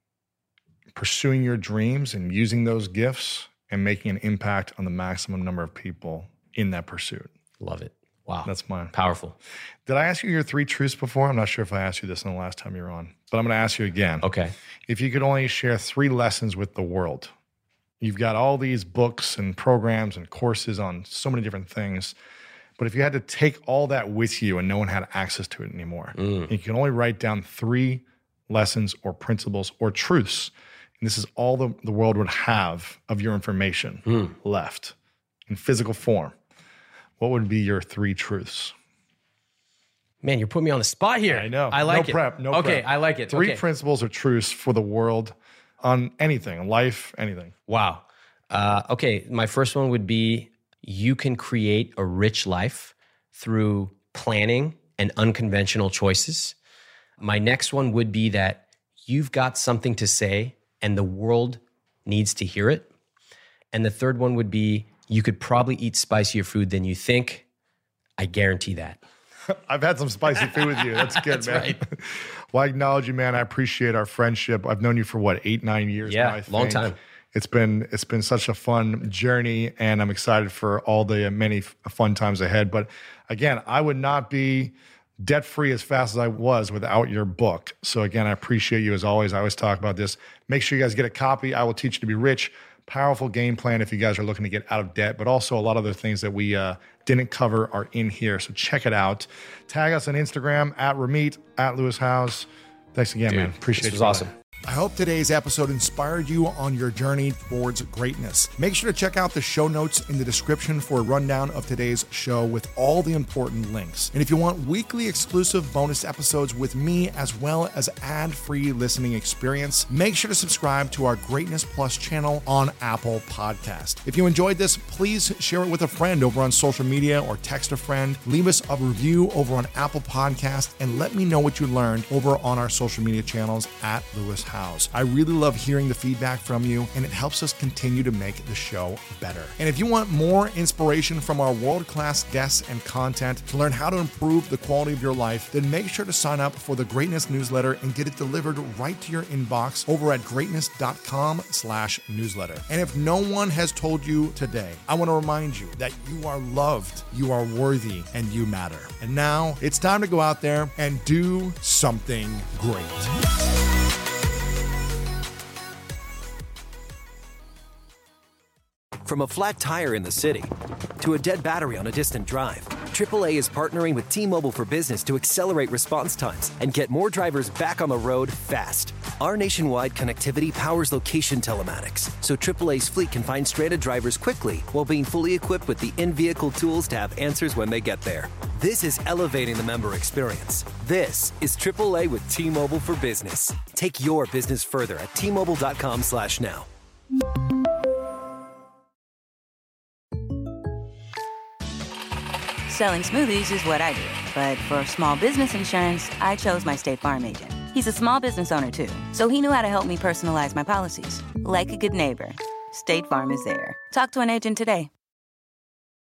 pursuing your dreams and using those gifts and making an impact on the maximum number of people in that pursuit. Love it. Wow. That's mine. Powerful. Did I ask you your 3 truths before? I'm not sure if I asked you this in the last time you were on, but I'm going to ask you again. Okay. If you could only share 3 lessons with the world, you've got all these books and programs and courses on so many different things, but if you had to take all that with you and no one had access to it anymore, and you can only write down 3 lessons or principles or truths, and this is all the world would have of your information left in physical form, what would be your 3 truths? Man, you're putting me on the spot here. I know. I like it. No okay, prep. I like it. 3 principles or truths for the world on anything, life, anything. Wow. Okay, my first one would be you can create a rich life through planning and unconventional choices. My next one would be that you've got something to say and the world needs to hear it. And the third one would be you could probably eat spicier food than you think. I guarantee that. I've had some spicy food with you. That's good, That's man. right. Well, I acknowledge you, man. I appreciate our friendship. I've known you for 8-9 years now, I think. Long time. It's been such a fun journey, and I'm excited for all the many fun times ahead. But again, I would not be debt-free as fast as I was without your book. So again, I appreciate you as always. I always talk about this. Make sure you guys get a copy. I Will Teach You to Be Rich. Powerful game plan if you guys are looking to get out of debt, but also a lot of other things that we didn't cover are in here. So check it out. Tag us on Instagram @Ramit, @LewisHowes. Thanks again, man. Appreciate it. This was awesome. I hope today's episode inspired you on your journey towards greatness. Make sure to check out the show notes in the description for a rundown of today's show with all the important links. And if you want weekly exclusive bonus episodes with me as well as ad-free listening experience, make sure to subscribe to our Greatness Plus channel on Apple Podcast. If you enjoyed this, please share it with a friend over on social media or text a friend. Leave us a review over on Apple Podcast and let me know what you learned over on our social media channels @LewisHowes. I really love hearing the feedback from you, and it helps us continue to make the show better. And if you want more inspiration from our world-class guests and content to learn how to improve the quality of your life, then make sure to sign up for the Greatness newsletter and get it delivered right to your inbox over at greatness.com/newsletter. And if no one has told you today, I want to remind you that you are loved, you are worthy, and you matter. And now it's time to go out there and do something great. From a flat tire in the city to a dead battery on a distant drive, AAA is partnering with T-Mobile for Business to accelerate response times and get more drivers back on the road fast. Our nationwide connectivity powers location telematics, so AAA's fleet can find stranded drivers quickly while being fully equipped with the in-vehicle tools to have answers when they get there. This is elevating the member experience. This is AAA with T-Mobile for Business. Take your business further at T-Mobile.com/now. Selling smoothies is what I do. But for small business insurance, I chose my State Farm agent. He's a small business owner, too, so he knew how to help me personalize my policies. Like a good neighbor, State Farm is there. Talk to an agent today.